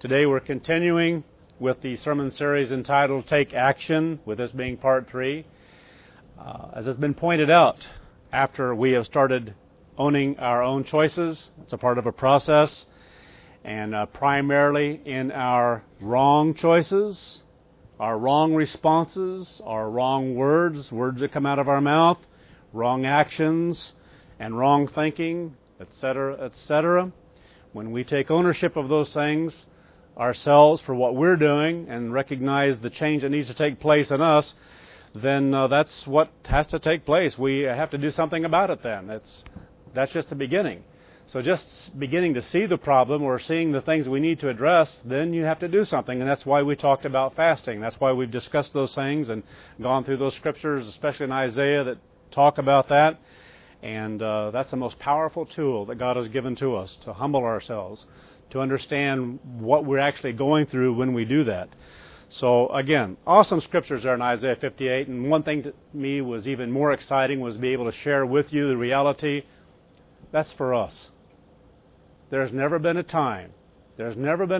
Today we're continuing with the sermon series entitled Take Action, with this being part 3. As has been pointed out, after we have started owning our own choices, it's a part of a process, and primarily in our wrong choices, our wrong responses, our wrong words that come out of our mouth, wrong actions, and wrong thinking, etc., etc. When we take ownership of those things ourselves for what we're doing and recognize the change that needs to take place in us, then that's what has to take place. We have to do something about it then. That's just the beginning. So just beginning to see the problem or seeing the things we need to address, then you have to do something. And that's why we talked about fasting. That's why we've discussed those things and gone through those scriptures, especially in Isaiah, that talk about that. And that's the most powerful tool that God has given to us, to humble ourselves, to understand what we're actually going through when we do that. So again, awesome scriptures there in Isaiah 58. And one thing to me was even more exciting was to be able to share with you the reality. That's for us. There's never been a time that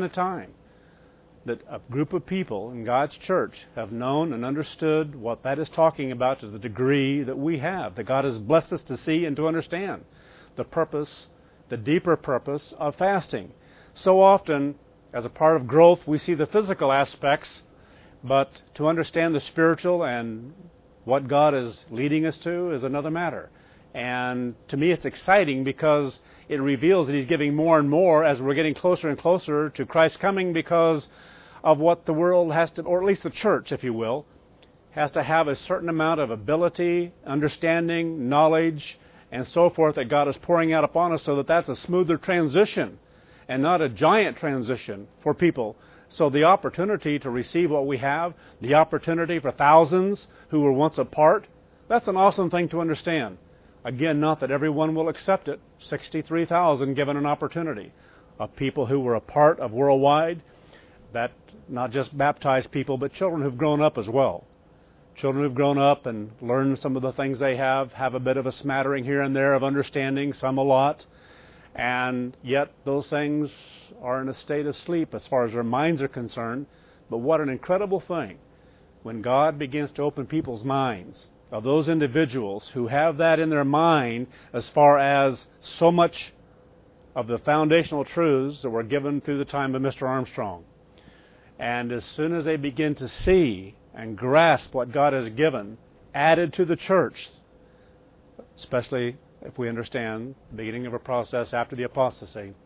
a group of people in God's church have known and understood what that is talking about to the degree that we have, that God has blessed us to see and to understand the purpose, the deeper purpose of fasting. So often, as a part of growth, we see the physical aspects, but to understand the spiritual and what God is leading us to is another matter. And to me, it's exciting because it reveals that He's giving more and more as we're getting closer and closer to Christ's coming, because of what the world has to, or at least the church, if you will, has to have a certain amount of ability, understanding, knowledge, and so forth that God is pouring out upon us, so that that's a smoother transition and not a giant transition for people. So the opportunity to receive what we have, the opportunity for thousands who were once apart, that's an awesome thing to understand. Again, not that everyone will accept it. 63,000 given an opportunity of people who were a part of worldwide, that not just baptized people, but children who've grown up as well. Children who've grown up and learned some of the things they have a bit of a smattering here and there of understanding, some a lot. And yet those things are in a state of sleep as far as their minds are concerned. But what an incredible thing when God begins to open people's minds, of those individuals who have that in their mind as far as so much of the foundational truths that were given through the time of Mr. Armstrong. And as soon as they begin to see and grasp what God has given, added to the church, especially if we understand the beginning of a process after the apostasy,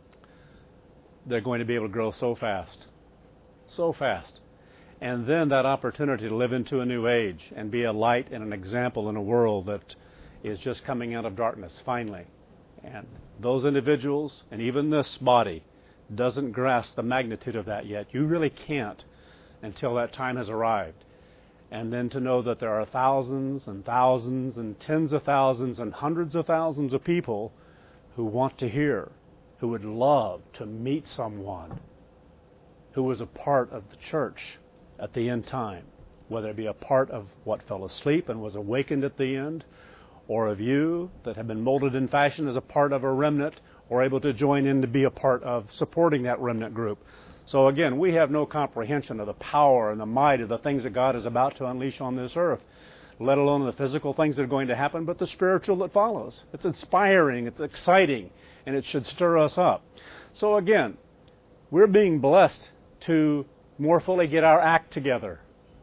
they're going to be able to grow so fast. So fast. And then that opportunity to live into a new age and be a light and an example in a world that is just coming out of darkness, finally. And those individuals, and even this body, doesn't grasp the magnitude of that yet. You really can't until that time has arrived. And then to know that there are thousands and thousands and tens of thousands and hundreds of thousands of people who want to hear, who would love to meet someone who was a part of the church at the end time, whether it be a part of what fell asleep and was awakened at the end, or of you that have been molded in fashion as a part of a remnant, or able to join in to be a part of supporting that remnant group. So again, we have no comprehension of the power and the might of the things that God is about to unleash on this earth, let alone the physical things that are going to happen, but the spiritual that follows. It's inspiring, it's exciting, and it should stir us up. So again, we're being blessed to more fully get our act together.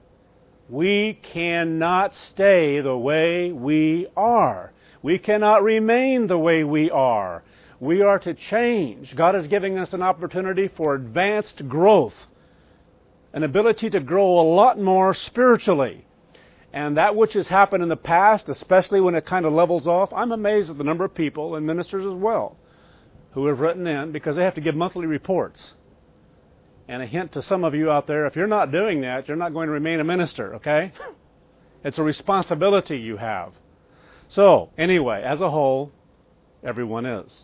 We cannot stay the way we are. We cannot remain the way we are. We are to change. God is giving us an opportunity for advanced growth, an ability to grow a lot more spiritually. And that which has happened in the past, especially when it kind of levels off, I'm amazed at the number of people, and ministers as well, who have written in because they have to give monthly reports. And a hint to some of you out there, if you're not doing that, you're not going to remain a minister, okay? It's a responsibility you have. So, anyway, as a whole, everyone is.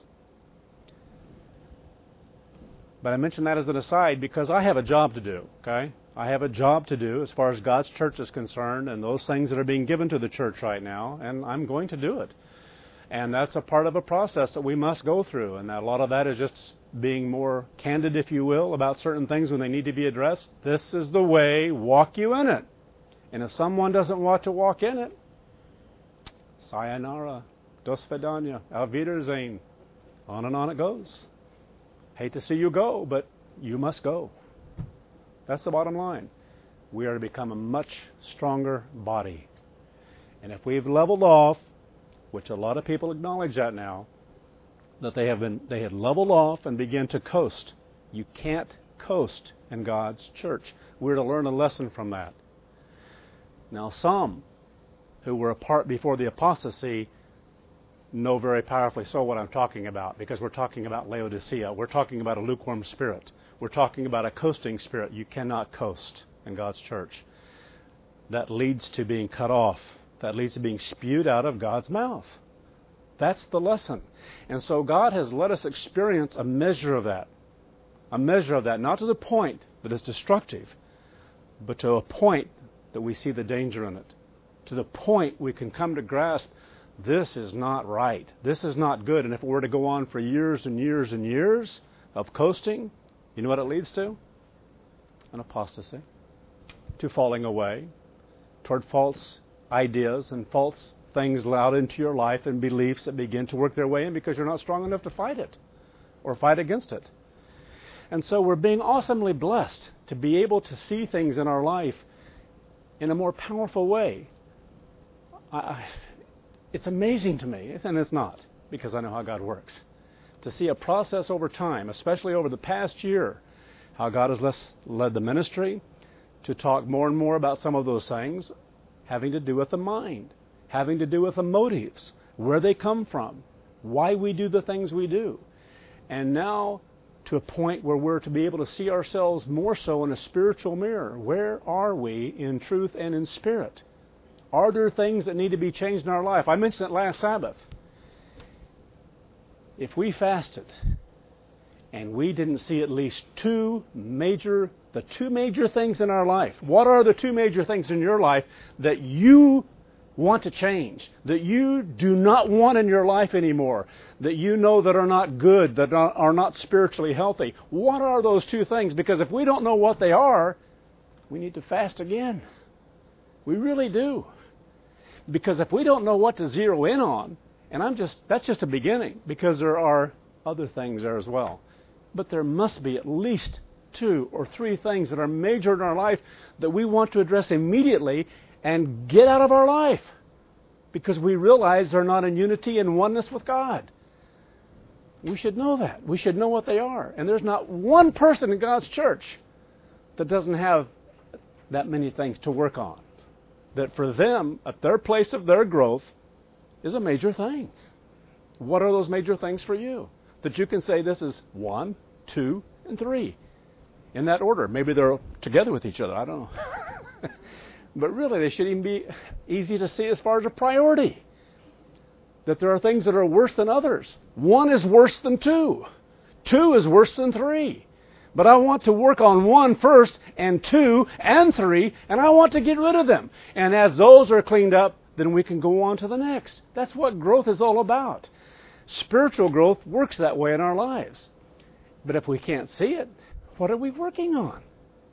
But I mention that as an aside because I have a job to do, okay? I have a job to do as far as God's church is concerned and those things that are being given to the church right now, and I'm going to do it. And that's a part of a process that we must go through. And a lot of that is just being more candid, if you will, about certain things when they need to be addressed. This is the way, walk you in it. And if someone doesn't want to walk in it, sayonara, do svidaniya, auf Wiedersehen. On and on it goes. Hate to see you go, but you must go. That's the bottom line. We are to become a much stronger body. And if we've leveled off, which a lot of people acknowledge that now, that they had leveled off and began to coast. You can't coast in God's church. We're to learn a lesson from that. Now, some who were apart before the apostasy know very powerfully so what I'm talking about, because we're talking about Laodicea. We're talking about a lukewarm spirit. We're talking about a coasting spirit. You cannot coast in God's church. That leads to being cut off. That leads to being spewed out of God's mouth. That's the lesson. And so God has let us experience a measure of that. A measure of that, not to the point that it's destructive, but to a point that we see the danger in it. To the point we can come to grasp, this is not right. This is not good. And if it were to go on for years and years and years of coasting, you know what it leads to? An apostasy. To falling away toward false ideas and false things allowed into your life and beliefs that begin to work their way in because you're not strong enough to fight it or fight against it. And so we're being awesomely blessed to be able to see things in our life in a more powerful way. It's amazing to me, and it's not, because I know how God works, to see a process over time, especially over the past year, how God has led the ministry to talk more and more about some of those things having to do with the mind, having to do with the motives, where they come from, why we do the things we do. And now to a point where we're to be able to see ourselves more so in a spiritual mirror. Where are we in truth and in spirit? Are there things that need to be changed in our life? I mentioned it last Sabbath. If we fasted and we didn't see at least the two major things in our life, what are the two major things in your life that you want to change, that you do not want in your life anymore, that you know that are not good, that are not spiritually healthy? What are those two things? Because if we don't know what they are, we need to fast again. We really do. Because if we don't know what to zero in on, and that's just a beginning, because there are other things there as well. But there must be at least 2 or 3 things that are major in our life that we want to address immediately and get out of our life, because we realize they're not in unity and oneness with God. We should know that. We should know what they are. And there's not one person in God's church that doesn't have that many things to work on. That for them, at their place of their growth, is a major thing. What are those major things for you? That you can say this is 1, 2, and 3. In that order. Maybe they're together with each other. I don't know. But really, they should even be easy to see as far as a priority. That there are things that are worse than others. 1 is worse than 2. 2 is worse than 3. But I want to work on 1 first, and 2, and 3, and I want to get rid of them. And as those are cleaned up, then we can go on to the next. That's what growth is all about. Spiritual growth works that way in our lives. But if we can't see it, what are we working on?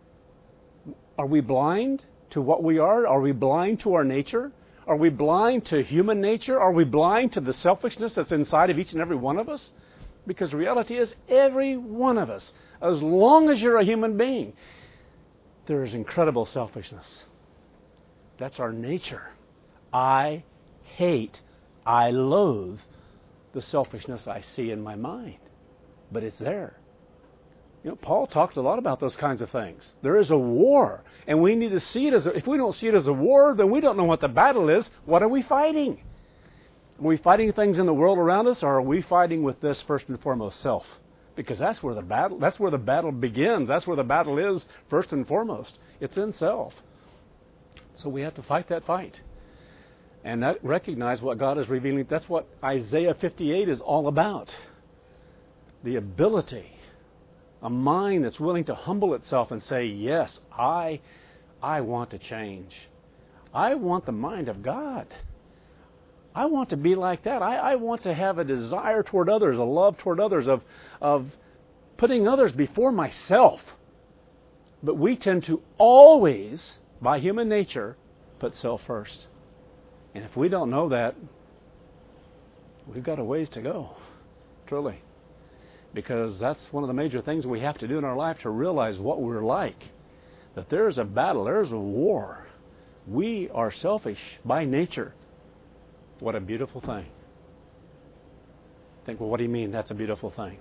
Are we blind to what we are? Are we blind to our nature? Are we blind to human nature? Are we blind to the selfishness that's inside of each and every one of us? Because the reality is, every one of us, as long as you're a human being, there is incredible selfishness. That's our nature. I hate, I loathe the selfishness I see in my mind. But it's there. You know, Paul talked a lot about those kinds of things. There is a war, and we need to see it if we don't see it as a war, then we don't know what the battle is. What are we fighting? Are we fighting things in the world around us, or are we fighting with this first and foremost, self? Because that's where the battle begins. That's where the battle is first and foremost. It's in self. So we have to fight that fight. And recognize what God is revealing. That's what Isaiah 58 is all about. The ability, a mind that's willing to humble itself and say, yes, I want to change. I want the mind of God. I want to be like that. I want to have a desire toward others, a love toward others, of putting others before myself. But we tend to always, by human nature, put self first. And if we don't know that, we've got a ways to go, truly. Because that's one of the major things we have to do in our life, to realize what we're like. That there's a battle, there's a war. We are selfish by nature. What a beautiful thing. Think, well, what do you mean that's a beautiful thing?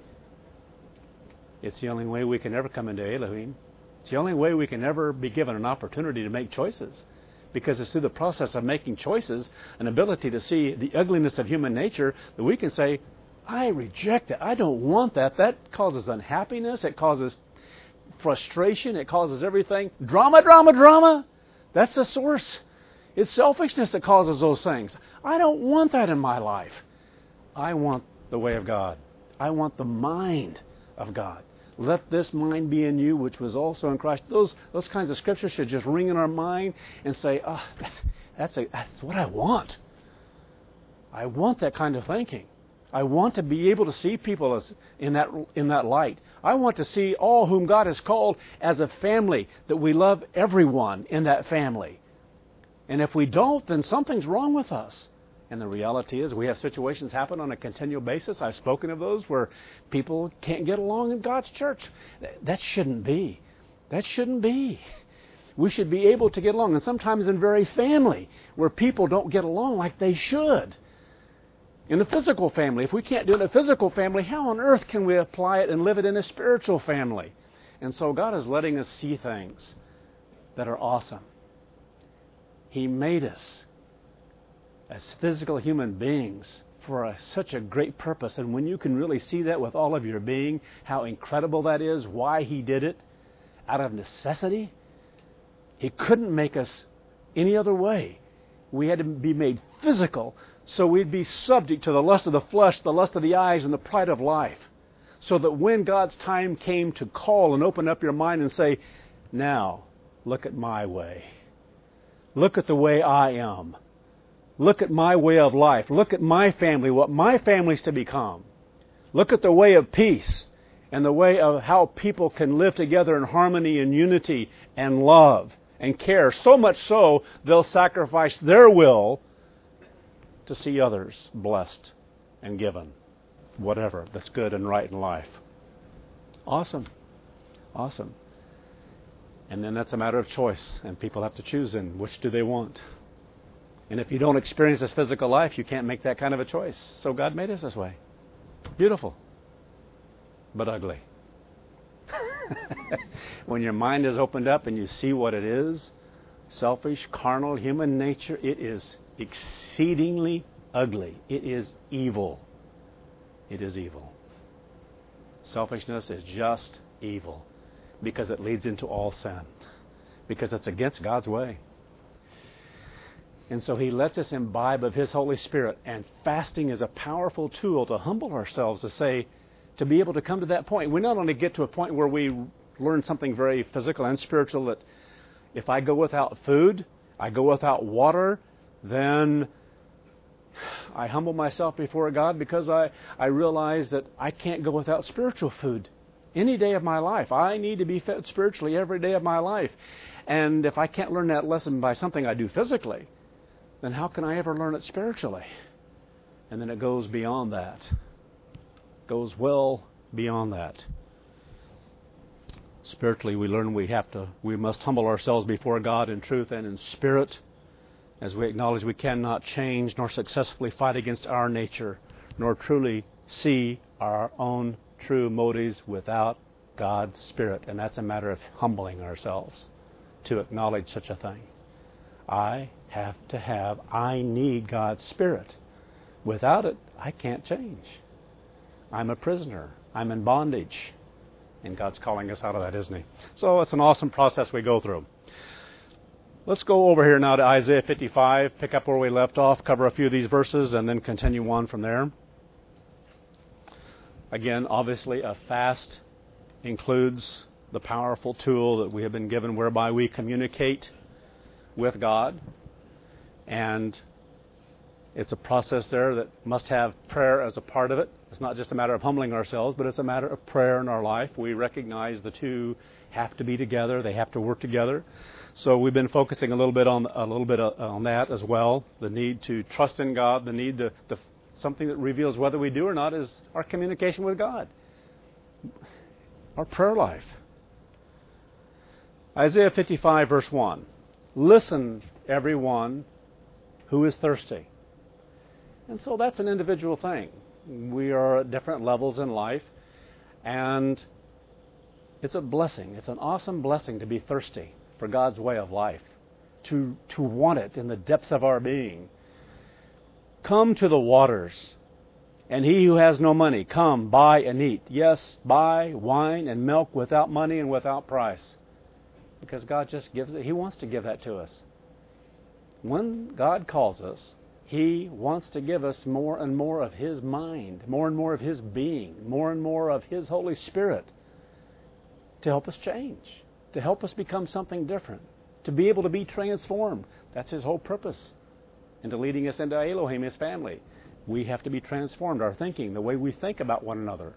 It's the only way we can ever come into Elohim. It's the only way we can ever be given an opportunity to make choices. Because it's through the process of making choices, an ability to see the ugliness of human nature, that we can say, I reject it. I don't want that. That causes unhappiness. It causes frustration. It causes everything. Drama, drama, drama. That's the source. It's selfishness that causes those things. I don't want that in my life. I want the way of God. I want the mind of God. Let this mind be in you, which was also in Christ. Those kinds of scriptures should just ring in our mind and say, that's what I want. I want that kind of thinking. I want to be able to see people as in that light. I want to see all whom God has called as a family, that we love everyone in that family. And if we don't, then something's wrong with us. And the reality is we have situations happen on a continual basis. I've spoken of those where people can't get along in God's church. That shouldn't be. That shouldn't be. We should be able to get along. And sometimes in very family, where people don't get along like they should. In a physical family, if we can't do it in a physical family, how on earth can we apply it and live it in a spiritual family? And so God is letting us see things that are awesome. He made us as physical human beings for such a great purpose. And when you can really see that with all of your being, how incredible that is, why He did it, out of necessity. He couldn't make us any other way. We had to be made physical, so we'd be subject to the lust of the flesh, the lust of the eyes, and the pride of life. So that when God's time came to call and open up your mind and say, now, look at my way. Look at the way I am. Look at my way of life. Look at my family, what my family's to become. Look at the way of peace and the way of how people can live together in harmony and unity and love and care. So much so, they'll sacrifice their will to see others blessed and given whatever that's good and right in life. Awesome. Awesome. And then that's a matter of choice, and people have to choose in which do they want. And if you don't experience this physical life, you can't make that kind of a choice. So God made us this way. Beautiful, but ugly. When your mind is opened up and you see what it is, selfish, carnal, human nature, it is exceedingly ugly. It is evil. It is evil. Selfishness is just evil because it leads into all sin, because it's against God's way. And so He lets us imbibe of His Holy Spirit, and fasting is a powerful tool to humble ourselves, to be able to come to that point. We not only get to a point where we learn something very physical and spiritual, that if I go without food, I go without water, then I humble myself before God, because I realize that I can't go without spiritual food any day of my life. I need to be fed spiritually every day of my life. And if I can't learn that lesson by something I do physically, then how can I ever learn it spiritually? And then it goes beyond that. Goes well beyond that. Spiritually, we learn we must humble ourselves before God in truth and in spirit, as we acknowledge we cannot change nor successfully fight against our nature, nor truly see our own true motives without God's Spirit. And that's a matter of humbling ourselves to acknowledge such a thing. I need God's Spirit. Without it, I can't change. I'm a prisoner. I'm in bondage. And God's calling us out of that, isn't He? So it's an awesome process we go through. Let's go over here now to Isaiah 55, pick up where we left off, cover a few of these verses, and then continue on from there. Again, obviously, a fast includes the powerful tool that we have been given whereby we communicate with God. And It's a process there that must have prayer as a part of it. It's not just a matter of humbling ourselves, but it's a matter of prayer in our life. We recognize the two have to be together. They have to work together. So we've been focusing a little bit on that as well. The need to trust in God, the need to something that reveals whether we do or not is our communication with God, our prayer life. Isaiah 55 verse 1. Listen, everyone who is thirsty. And so that's an individual thing. We are at different levels in life, and it's a blessing. It's an awesome blessing to be thirsty for God's way of life, to want it in the depths of our being. Come to the waters, and he who has no money, come, buy and eat. Yes, buy wine and milk without money and without price. Because God just gives it. He wants to give that to us. When God calls us, He wants to give us more and more of His mind, more and more of His being, more and more of His Holy Spirit to help us change, to help us become something different, to be able to be transformed. That's His whole purpose. And to leading us into Elohim, His family. We have to be transformed, our thinking, the way we think about one another.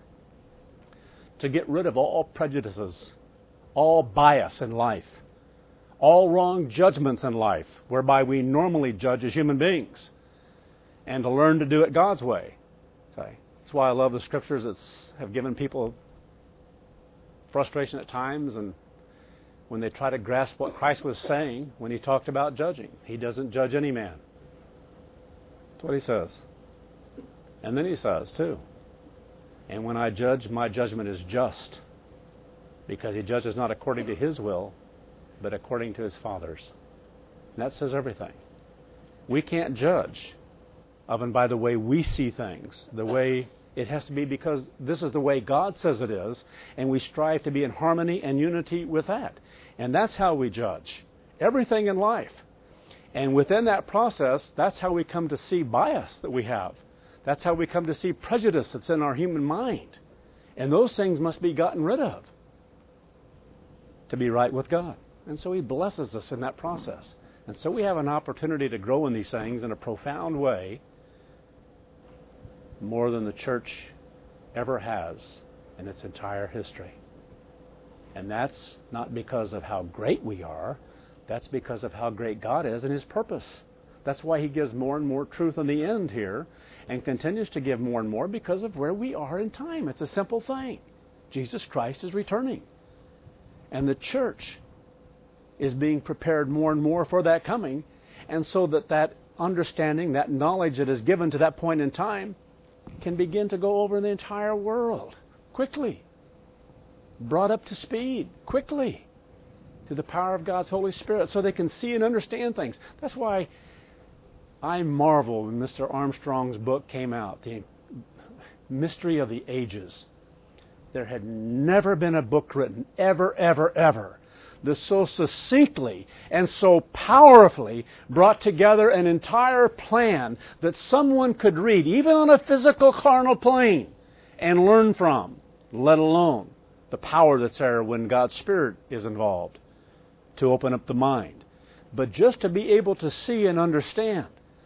To get rid of all prejudices, all bias in life, all wrong judgments in life, whereby we normally judge as human beings, and to learn to do it God's way. That's why I love the Scriptures that have given people frustration at times, and when they try to grasp what Christ was saying when He talked about judging. He doesn't judge any man. That's what He says. And then He says, too, and when I judge, my judgment is just, because He judges not according to His will, but according to His Father's. And that says everything. We can't judge of and by the way we see things, the way it has to be, because this is the way God says it is, and we strive to be in harmony and unity with that. And that's how we judge everything in life. And within that process, that's how we come to see bias that we have. That's how we come to see prejudice that's in our human mind. And those things must be gotten rid of to be right with God. And so He blesses us in that process. And so we have an opportunity to grow in these things in a profound way, more than the church ever has in its entire history. And that's not because of how great we are. That's because of how great God is and His purpose. That's why He gives more and more truth in the end here, and continues to give more and more because of where we are in time. It's a simple thing. Jesus Christ is returning. And the church is being prepared more and more for that coming. And so that understanding, that knowledge that is given to that point in time can begin to go over the entire world quickly. Brought up to speed quickly through the power of God's Holy Spirit, so they can see and understand things. That's why I marvel when Mr. Armstrong's book came out, The Mystery of the Ages. There had never been a book written, ever, that so succinctly and so powerfully brought together an entire plan that someone could read, even on a physical carnal plane, and learn from, let alone the power that's there when God's Spirit is involved to open up the mind. But just to be able to see and understand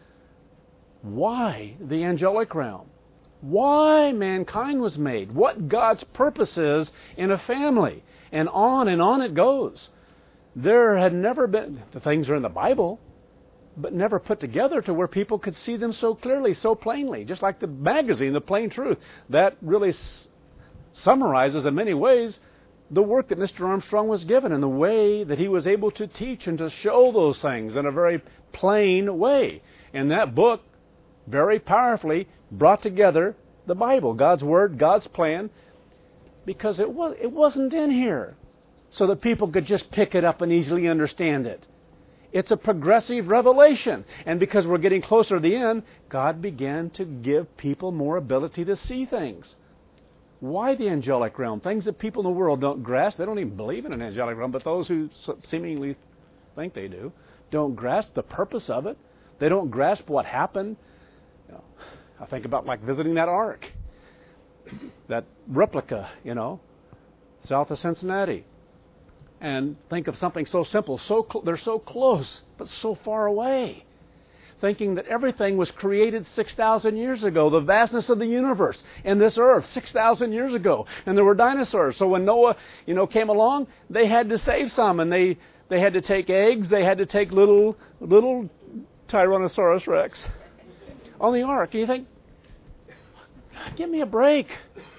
why the angelic realm, why mankind was made, what God's purpose is in a family, and on it goes. There had never been, the things are in the Bible, but never put together to where people could see them so clearly, so plainly. Just like the magazine, The Plain Truth, that really summarizes in many ways the work that Mr. Armstrong was given and the way that he was able to teach and to show those things in a very plain way. And that book very powerfully brought together the Bible, God's Word, God's plan, because it wasn't in here so that people could just pick it up and easily understand it. It's a progressive revelation. And because we're getting closer to the end, God began to give people more ability to see things. Why the angelic realm? Things that people in the world don't grasp. They don't even believe in an angelic realm, but those who seemingly think they do don't grasp the purpose of it. They don't grasp what happened. I think about like visiting that ark, that replica, south of Cincinnati, and think of something so simple. They're so close, but so far away. thinking that everything was created 6,000 years ago, the vastness of the universe and this earth 6,000 years ago. And there were dinosaurs. So when Noah, came along, they had to save some, and they had to take eggs, they had to take little Tyrannosaurus Rex on the ark. And you think, give me a break.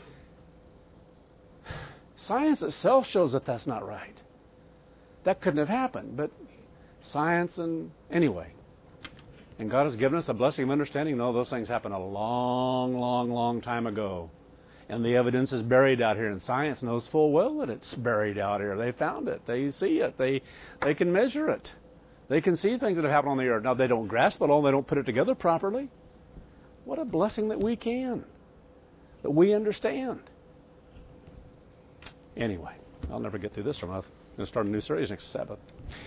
Science itself shows that that's not right. That couldn't have happened, but science anyway. And God has given us a blessing of understanding. No, those things happened a long, long, long time ago. And the evidence is buried out here. And science knows full well that it's buried out here. They found it. They see it. They can measure it. They can see things that have happened on the earth. Now, they don't grasp it all. They don't put it together properly. What a blessing that we can. That we understand. Anyway, I'll never get through this one. I'm going to start a new series next Sabbath.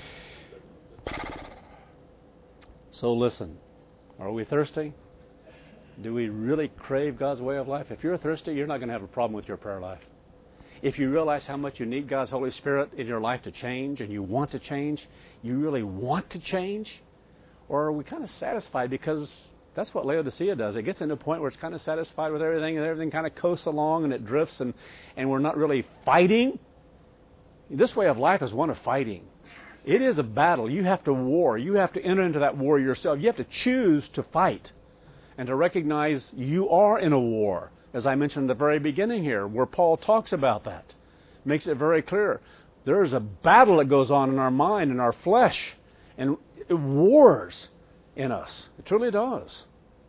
So listen, are we thirsty? Do we really crave God's way of life? If you're thirsty, you're not going to have a problem with your prayer life. If you realize how much you need God's Holy Spirit in your life to change, and you want to change, you really want to change? Or are we kind of satisfied because that's what Laodicea does? It gets into a point where it's kind of satisfied with everything, and everything kind of coasts along, and it drifts, and we're not really fighting. This way of life is one of fighting. It is a battle. You have to war. You have to enter into that war yourself. You have to choose to fight and to recognize you are in a war, as I mentioned at the very beginning here, where Paul talks about that. Makes it very clear. There is a battle that goes on in our mind and our flesh, and it wars in us. It truly does.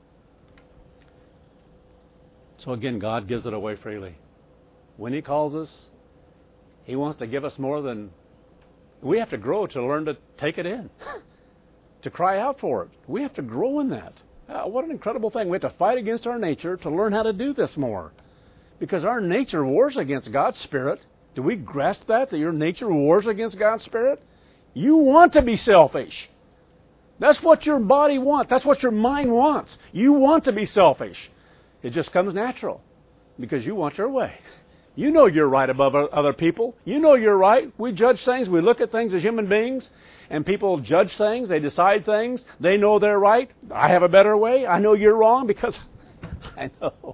So again, God gives it away freely. When He calls us, He wants to give us more than... We have to grow to learn to take it in, to cry out for it. We have to grow in that. What an incredible thing. We have to fight against our nature to learn how to do this more. Because our nature wars against God's Spirit. Do we grasp that your nature wars against God's Spirit? You want to be selfish. That's what your body wants. That's what your mind wants. You want to be selfish. It just comes natural because you want your way. You know you're right above other people. You know you're right. We judge things. We look at things as human beings, and people judge things. They decide things. They know they're right. I have a better way. I know you're wrong because I know.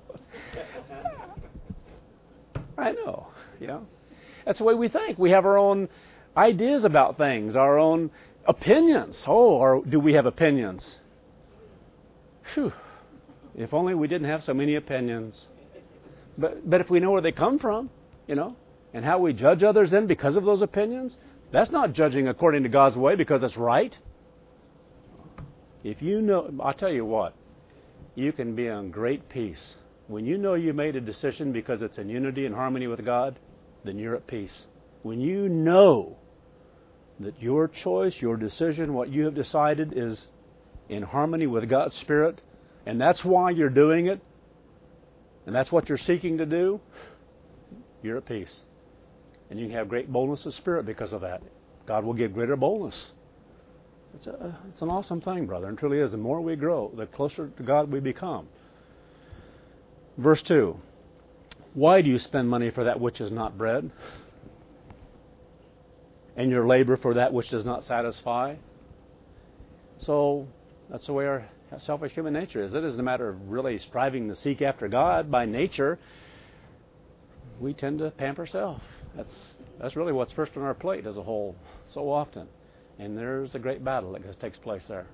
I know. That's the way we think. We have our own ideas about things, our own opinions. Or do we have opinions? Phew. If only we didn't have so many opinions. But if we know where they come from, and how we judge others then because of those opinions, that's not judging according to God's way because it's right. If you know, I'll tell you what, you can be in great peace. When you know you made a decision because it's in unity and harmony with God, then you're at peace. When you know that your choice, your decision, what you have decided is in harmony with God's Spirit, and that's why you're doing it, and that's what you're seeking to do, you're at peace. And you can have great boldness of spirit because of that. God will give greater boldness. It's an awesome thing, brother. And truly is. The more we grow, the closer to God we become. Verse 2. Why do you spend money for that which is not bread? And your labor for that which does not satisfy? So that's the way our selfish human nature is. It isn't a matter of really striving to seek after God by nature. We tend to pamper self. That's really what's first on our plate as a whole so often. And there's a great battle that takes place there.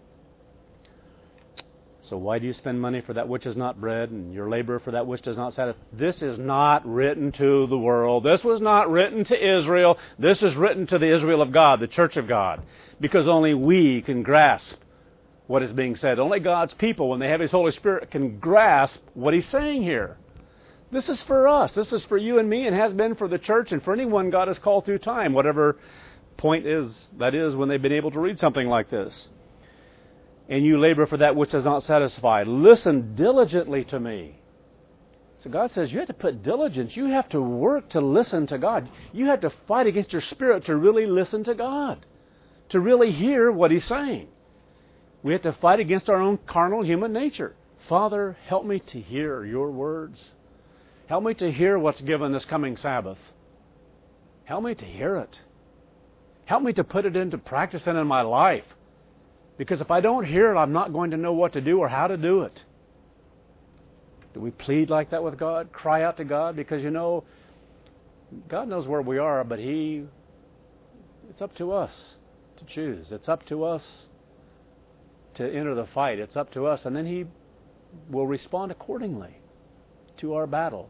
So why do you spend money for that which is not bread and your labor for that which does not satisfy? This is not written to the world. This was not written to Israel. This is written to the Israel of God, the church of God. Because only we can grasp what is being said. Only God's people, when they have His Holy Spirit, can grasp what He's saying here. This is for us. This is for you and me, and has been for the church and for anyone God has called through time, whatever point that is when they've been able to read something like this. And you labor for that which does not satisfy. Listen diligently to me. So God says you have to put diligence. You have to work to listen to God. You have to fight against your spirit to really listen to God, to really hear what He's saying. We have to fight against our own carnal human nature. Father, help me to hear your words. Help me to hear what's given this coming Sabbath. Help me to hear it. Help me to put it into practice and in my life. Because if I don't hear it, I'm not going to know what to do or how to do it. Do we plead like that with God? Cry out to God? Because God knows where we are, but it's up to us to choose. It's up to us to enter the fight. It's up to us. And then He will respond accordingly to our battle.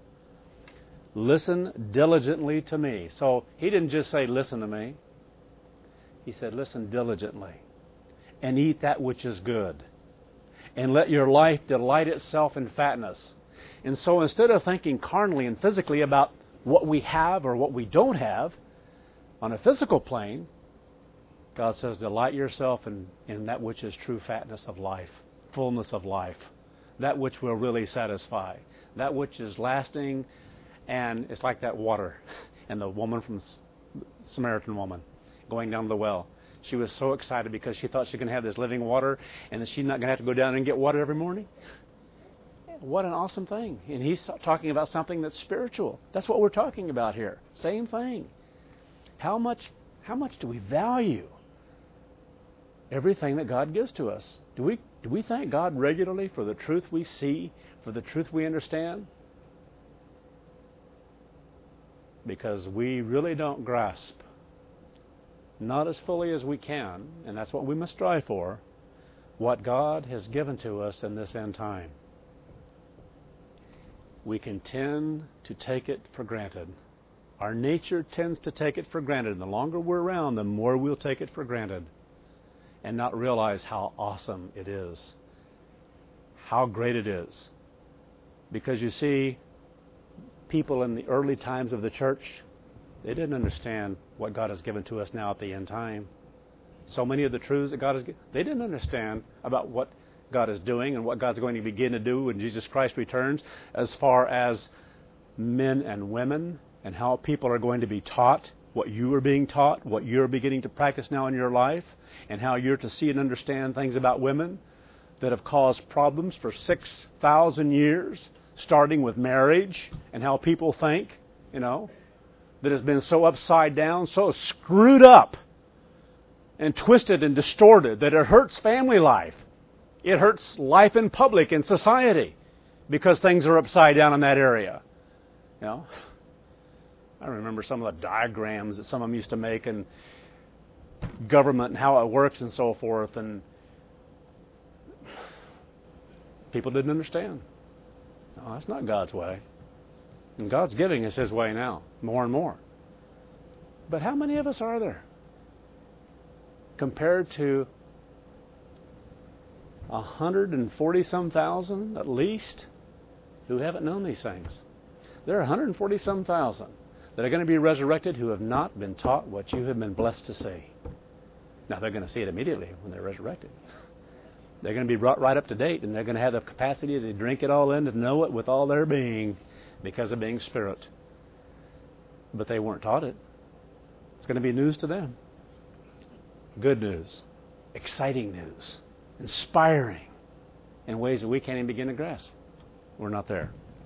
Listen diligently to me. So He didn't just say, listen to me. He said, listen diligently and eat that which is good. And let your life delight itself in fatness. And so instead of thinking carnally and physically about what we have or what we don't have on a physical plane, God says, delight yourself in that which is true fatness of life, fullness of life, that which will really satisfy, that which is lasting. And it's like that water and the woman from Samaritan woman going down to the well. She was so excited because she thought she was going to have this living water and that she's not going to have to go down and get water every morning. What an awesome thing. And He's talking about something that's spiritual. That's what we're talking about here. Same thing. How much do we value everything that God gives to us? Do we thank God regularly for the truth we see, for the truth we understand? Because we really don't grasp, not as fully as we can, and that's what we must strive for, what God has given to us in this end time. We can tend to take it for granted. Our nature tends to take it for granted. And the longer we're around, the more we'll take it for granted and not realize how awesome it is, how great it is. Because you see, people in the early times of the church, they didn't understand what God has given to us now at the end time. So many of the truths that God has given, they didn't understand about what God is doing and what God's going to begin to do when Jesus Christ returns, as far as men and women and how people are going to be taught what you are being taught, what you're beginning to practice now in your life, and how you're to see and understand things about women that have caused problems for 6,000 years, starting with marriage and how people think, that has been so upside down, so screwed up and twisted and distorted that it hurts family life. It hurts life in public, in society, because things are upside down in that area. I remember some of the diagrams that some of them used to make and government and how it works and so forth, and people didn't understand. No, that's not God's way. And God's giving us His way now, more and more. But how many of us are there? Compared to 140-some thousand, at least, who haven't known these things. There are 140-some thousand that are going to be resurrected who have not been taught what you have been blessed to see. Now, they're going to see it immediately when they're resurrected. They're going to be brought right up to date, and they're going to have the capacity to drink it all in, to know it with all their being, because of being spirit. But they weren't taught it. It's going to be news to them. Good news. Exciting news. Inspiring in ways that we can't even begin to grasp. We're not there.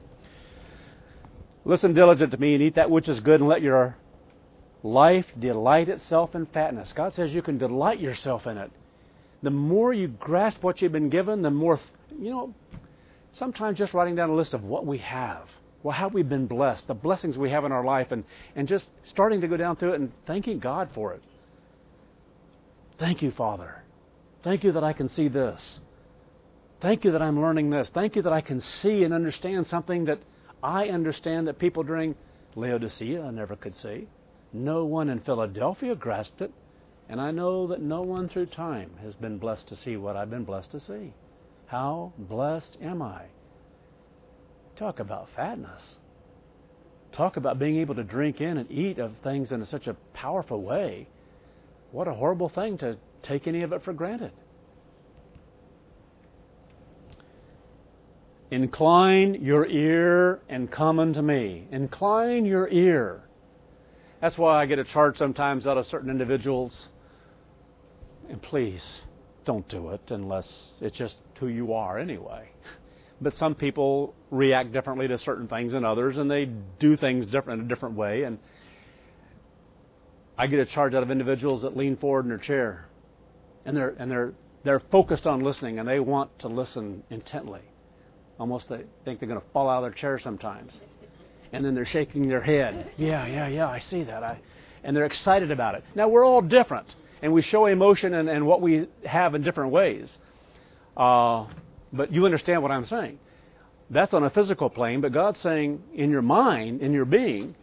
Listen diligent to me and eat that which is good, and let your life delight itself in fatness. God says you can delight yourself in it. The more you grasp what you've been given, the more, sometimes just writing down a list of what we have, how we've been blessed, the blessings we have in our life, and just starting to go down through it and thanking God for it. Thank you, Father. Thank you that I can see this. Thank you that I'm learning this. Thank you that I can see and understand something that I understand that people during Laodicea never could see. No one in Philadelphia grasped it. And I know that no one through time has been blessed to see what I've been blessed to see. How blessed am I? Talk about fatness. Talk about being able to drink in and eat of things in such a powerful way. What a horrible thing to take any of it for granted. Incline your ear and come unto me. Incline your ear. That's why I get a charge sometimes out of certain individuals. And please, don't do it unless it's just who you are anyway. But some people react differently to certain things than others, and they do things different in a different way. And I get a charge out of individuals that lean forward in their chair and they're focused on listening, and they want to listen intently. Almost they think they're going to fall out of their chair sometimes. And then they're shaking their head. Yeah, I see that. And they're excited about it. Now, we're all different, and we show emotion and what we have in different ways. But you understand what I'm saying. That's on a physical plane, but God's saying in your mind, in your being,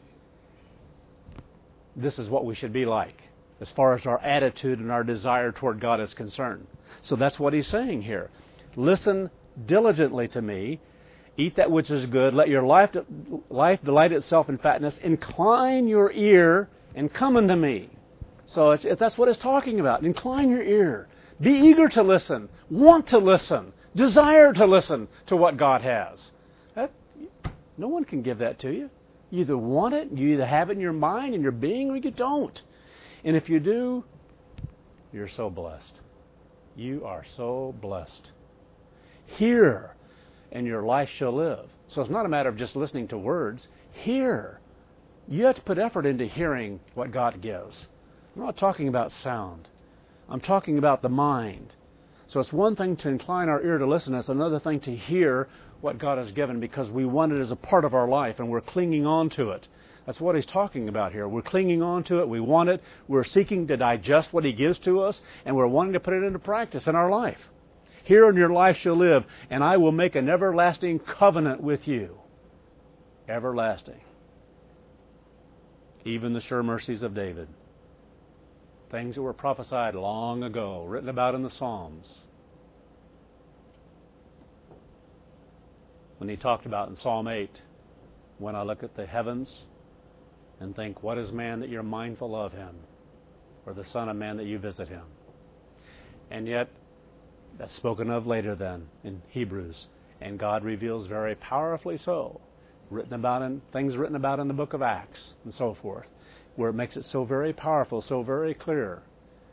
this is what we should be like as far as our attitude and our desire toward God is concerned. So that's what He's saying here. Listen diligently to me. Eat that which is good. Let your life delight itself in fatness. Incline your ear and come unto me. So that's what it's talking about. Incline your ear. Be eager to listen. Want to listen. Desire to listen to what God has. No one can give that to you. You either want it, you either have it in your mind, in your being, or you don't. And if you do, you're so blessed. You are so blessed. Hear, and your life shall live. So it's not a matter of just listening to words. Hear. You have to put effort into hearing what God gives. I'm not talking about sound. I'm talking about the mind. So it's one thing to incline our ear to listen. It's another thing to hear what God has given because we want it as a part of our life and we're clinging on to it. That's what He's talking about here. We're clinging on to it. We want it. We're seeking to digest what He gives to us, and we're wanting to put it into practice in our life. Here in your life shall live, and I will make an everlasting covenant with you. Everlasting. Even the sure mercies of David. Things that were prophesied long ago, written about in the Psalms. When he talked about in Psalm 8, when I look at the heavens and think, what is man that you're mindful of him? Or the Son of Man that you visit him? And yet, that's spoken of later then in Hebrews. And God reveals very powerfully so, things written about in the book of Acts and so forth, where it makes it so very powerful, so very clear.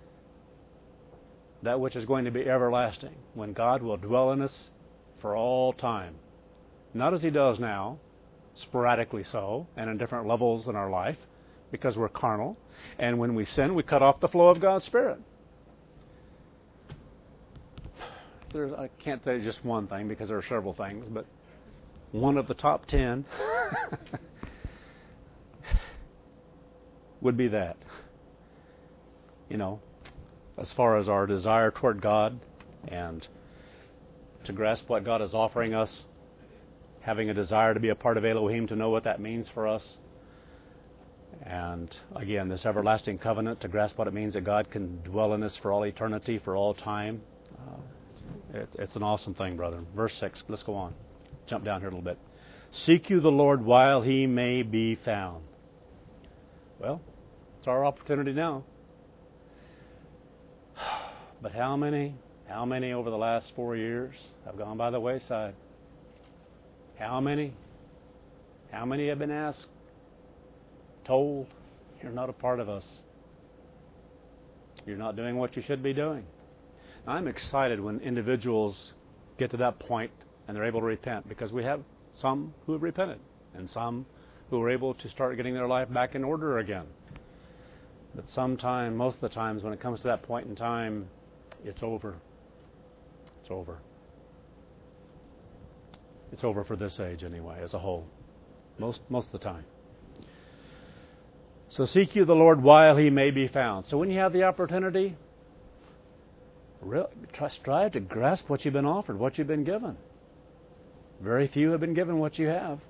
That which is going to be everlasting, when God will dwell in us for all time. Not as He does now, sporadically so, and in different levels in our life, because we're carnal. And when we sin, we cut off the flow of God's Spirit. I can't say just one thing because there are several things, but one of the top 10 would be that. As far as our desire toward God and to grasp what God is offering us, having a desire to be a part of Elohim, to know what that means for us. And again, this everlasting covenant, to grasp what it means that God can dwell in us for all eternity, for all time. It's an awesome thing, brother. Verse 6, let's go on. Jump down here a little bit. Seek you the Lord while He may be found. Well, it's our opportunity now. But how many over the last 4 years have gone by the wayside? How many? How many have been asked, told, you're not a part of us? You're not doing what you should be doing. I'm excited when individuals get to that point and they're able to repent, because we have some who have repented and some who are able to start getting their life back in order again. But most of the times when it comes to that point in time, it's over. It's over. It's over for this age anyway, as a whole. Most of the time. So seek you the Lord while He may be found. So when you have the opportunity, strive to grasp what you've been offered, what you've been given. Very few have been given what you have.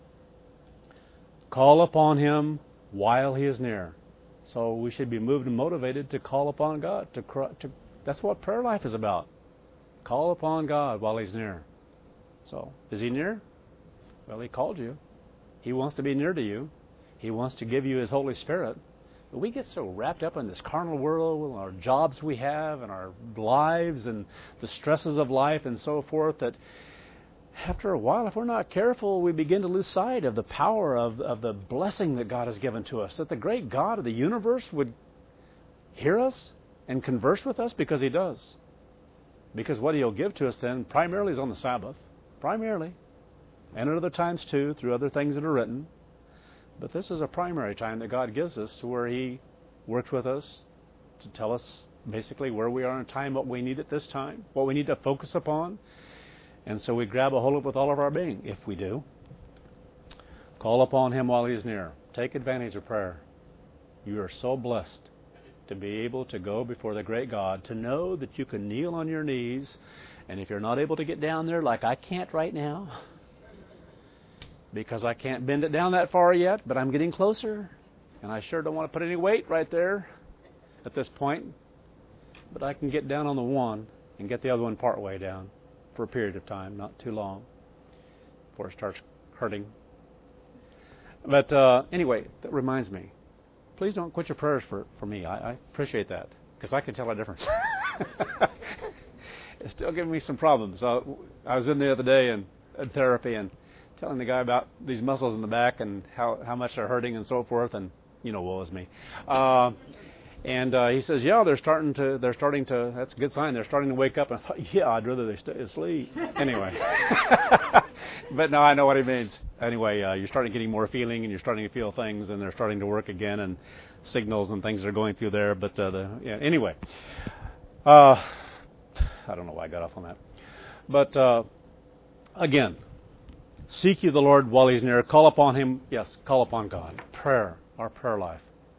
Call upon Him while He is near. So we should be moved and motivated to call upon God. That's what prayer life is about. Call upon God while He's near. So, is He near? Well, He called you. He wants to be near to you. He wants to give you His Holy Spirit. But we get so wrapped up in this carnal world, our jobs we have, and our lives, and the stresses of life, and so forth, that after a while, if we're not careful, we begin to lose sight of the power of the blessing that God has given to us. That the great God of the universe would hear us and converse with us, because He does. Because what He'll give to us then primarily is on the Sabbath. Primarily. And at other times too, through other things that are written. But this is a primary time that God gives us, to where He works with us to tell us basically where we are in time, what we need at this time, what we need to focus upon. And so we grab a hold of it with all of our being, if we do. Call upon Him while He's near. Take advantage of prayer. You are so blessed to be able to go before the great God, to know that you can kneel on your knees, and if you're not able to get down there like I can't right now, because I can't bend it down that far yet, but I'm getting closer, and I sure don't want to put any weight right there at this point, but I can get down on the one and get the other one part way down for a period of time, not too long, before it starts hurting. But anyway, that reminds me, please don't quit your prayers for me. I appreciate that, because I can tell a difference. It's still giving me some problems. So I was in the other day in therapy and telling the guy about these muscles in the back and how much they're hurting and so forth, and woe is me. And he says, yeah, they're starting to, that's a good sign, they're starting to wake up. And I thought, yeah, I'd rather they stay asleep. Anyway. But no, I know what he means. Anyway, you're starting getting more feeling, and you're starting to feel things, and they're starting to work again, and signals and things are going through there. But anyway. I don't know why I got off on that. But again, seek ye the Lord while He's near. Call upon Him. Yes, call upon God. Prayer, our prayer life.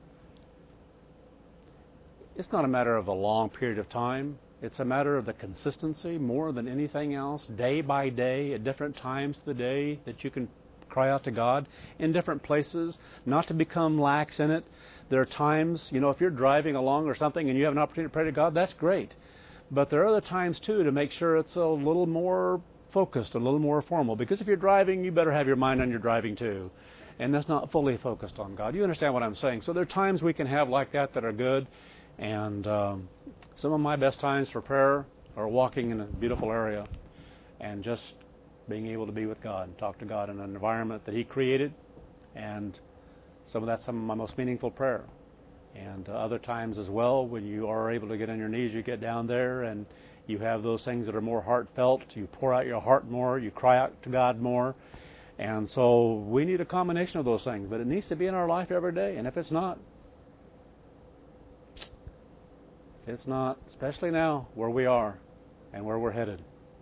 It's not a matter of a long period of time. It's a matter of the consistency more than anything else, day by day, at different times of the day, that you can cry out to God in different places, not to become lax in it. There are times, if you're driving along or something and you have an opportunity to pray to God, that's great. But there are other times, too, to make sure it's a little more focused, a little more formal. Because if you're driving, you better have your mind on your driving, too. And that's not fully focused on God. You understand what I'm saying? So there are times we can have like that are good. And some of my best times for prayer are walking in a beautiful area and just being able to be with God and talk to God in an environment that He created. And some of my most meaningful prayer. And other times as well, when you are able to get on your knees, you get down there and you have those things that are more heartfelt. You pour out your heart more. You cry out to God more. And so we need a combination of those things. But it needs to be in our life every day. And if it's not, especially now where we are and where we're headed.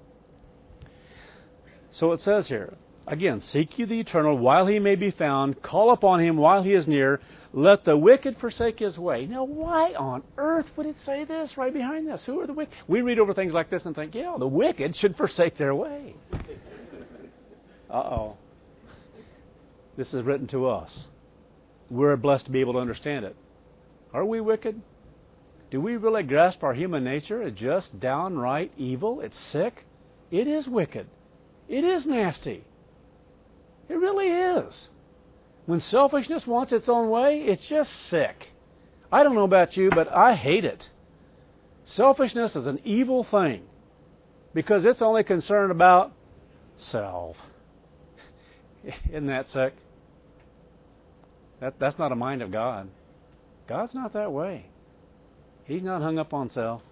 So it says here, again, seek ye the eternal while He may be found. Call upon Him while He is near. Let the wicked forsake his way. Now, why on earth would it say this right behind this? Who are the wicked? We read over things like this and think, yeah, the wicked should forsake their way. Uh-oh. This is written to us. We're blessed to be able to understand it. Are we wicked? Do we really grasp our human nature as just downright evil? It's sick. It is wicked. It is nasty. It really is. When selfishness wants its own way, it's just sick. I don't know about you, but I hate it. Selfishness is an evil thing because it's only concerned about self. Isn't that sick? That's not a mind of God. God's not that way. He's not hung up on self.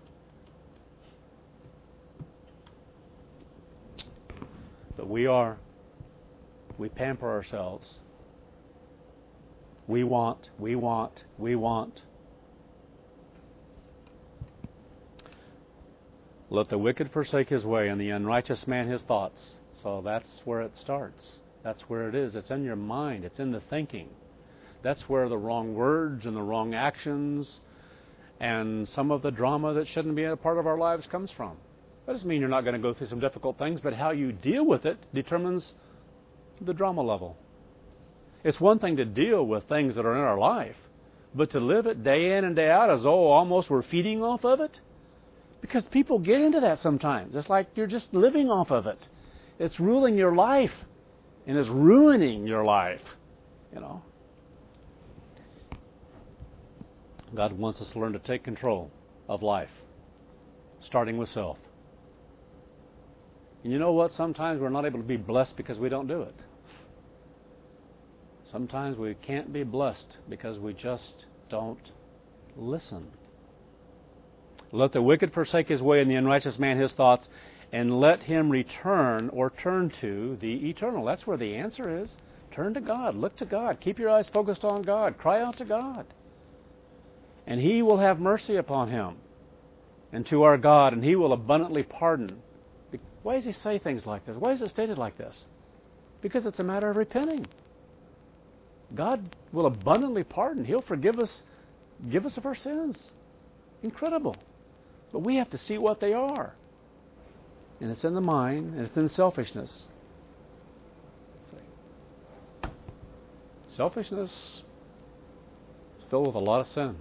But we are. We pamper ourselves. We want. Let the wicked forsake his way and the unrighteous man his thoughts. So that's where it starts. That's where it is. It's in your mind. It's in the thinking. That's where the wrong words and the wrong actions and some of the drama that shouldn't be a part of our lives comes from. That doesn't mean you're not going to go through some difficult things, but how you deal with it determines the drama level. It's one thing to deal with things that are in our life, but to live it day in and day out as though almost we're feeding off of it. Because people get into that sometimes. It's like you're just living off of it. It's ruling your life, and it's ruining your life. God wants us to learn to take control of life, starting with self. And you know what? Sometimes we're not able to be blessed because we don't do it. Sometimes we can't be blessed because we just don't listen. Let the wicked forsake his way and the unrighteous man his thoughts, and let him return or turn to the eternal. That's where the answer is. Turn to God. Look to God. Keep your eyes focused on God. Cry out to God. And He will have mercy upon him. and to our God, and He will abundantly pardon. Why does He say things like this? Why is it stated like this? Because it's a matter of repenting. God will abundantly pardon. He'll forgive us of our sins. Incredible. But we have to see what they are. And it's in the mind, and it's in selfishness. Selfishness is filled with a lot of sin.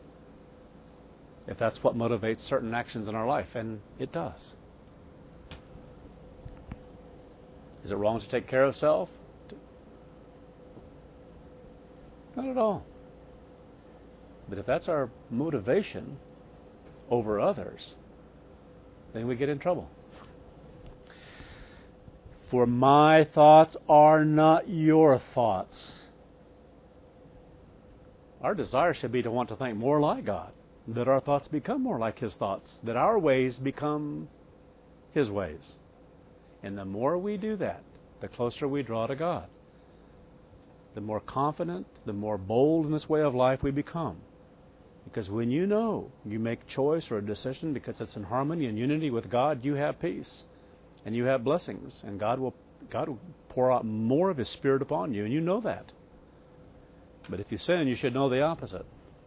If that's what motivates certain actions in our life, and it does. Is it wrong to take care of self? Not at all. But if that's our motivation over others, then we get in trouble. For my thoughts are not your thoughts. Our desire should be to want to think more like God, that our thoughts become more like His thoughts, that our ways become His ways. And the more we do that, the closer we draw to God. The more confident, the more bold in this way of life we become. Because when you know you make a choice or a decision because it's in harmony and unity with God, you have peace and you have blessings, and God will pour out more of His Spirit upon you, and you know that. But if you sin, you should know the opposite.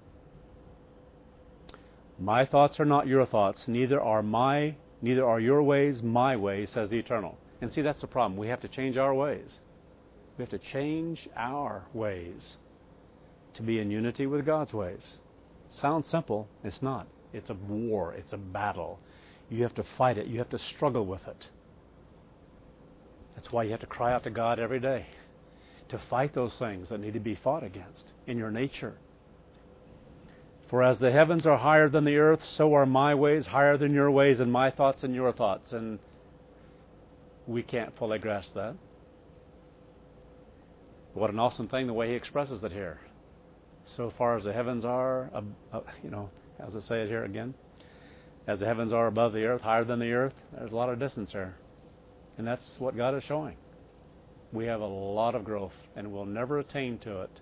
My thoughts are not your thoughts, neither are your ways my ways, says the Eternal. And see, that's the problem. We have to change our ways. We have to change our ways to be in unity with God's ways. Sounds simple. It's not. It's a war. It's a battle. You have to fight it. You have to struggle with it. That's why you have to cry out to God every day to fight those things that need to be fought against in your nature. For as the heavens are higher than the earth, so are my ways higher than your ways, and my thoughts than your thoughts. And we can't fully grasp that. What an awesome thing the way He expresses it here. So far as the heavens are, as I say it here again, as the heavens are above the earth, higher than the earth, there's a lot of distance there. And that's what God is showing. We have a lot of growth, and we'll never attain to it.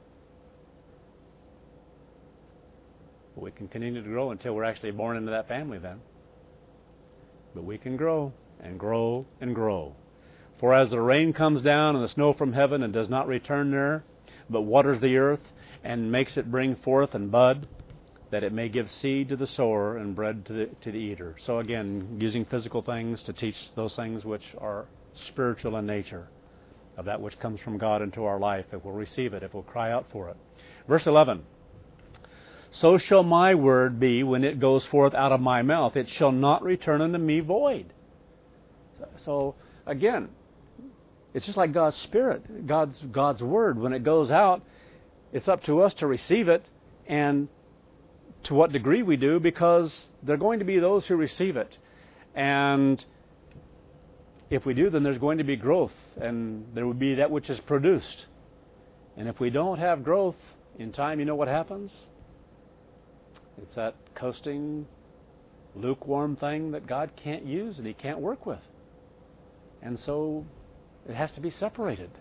But we can continue to grow until we're actually born into that family then. But we can grow and grow and grow. For as the rain comes down and the snow from heaven and does not return there, but waters the earth and makes it bring forth and bud, that it may give seed to the sower and bread to the eater. So again, using physical things to teach those things which are spiritual in nature, of that which comes from God into our life, if we'll receive it, if we'll cry out for it. Verse 11, so shall my word be when it goes forth out of my mouth. It shall not return unto me void. So again, it's just like God's Spirit, God's Word. When it goes out, it's up to us to receive it, and to what degree we do, because there are going to be those who receive it. And if we do, then there's going to be growth, and there will be that which is produced. And if we don't have growth in time, you know what happens? It's that coasting, lukewarm thing that God can't use and He can't work with. And so it has to be separated.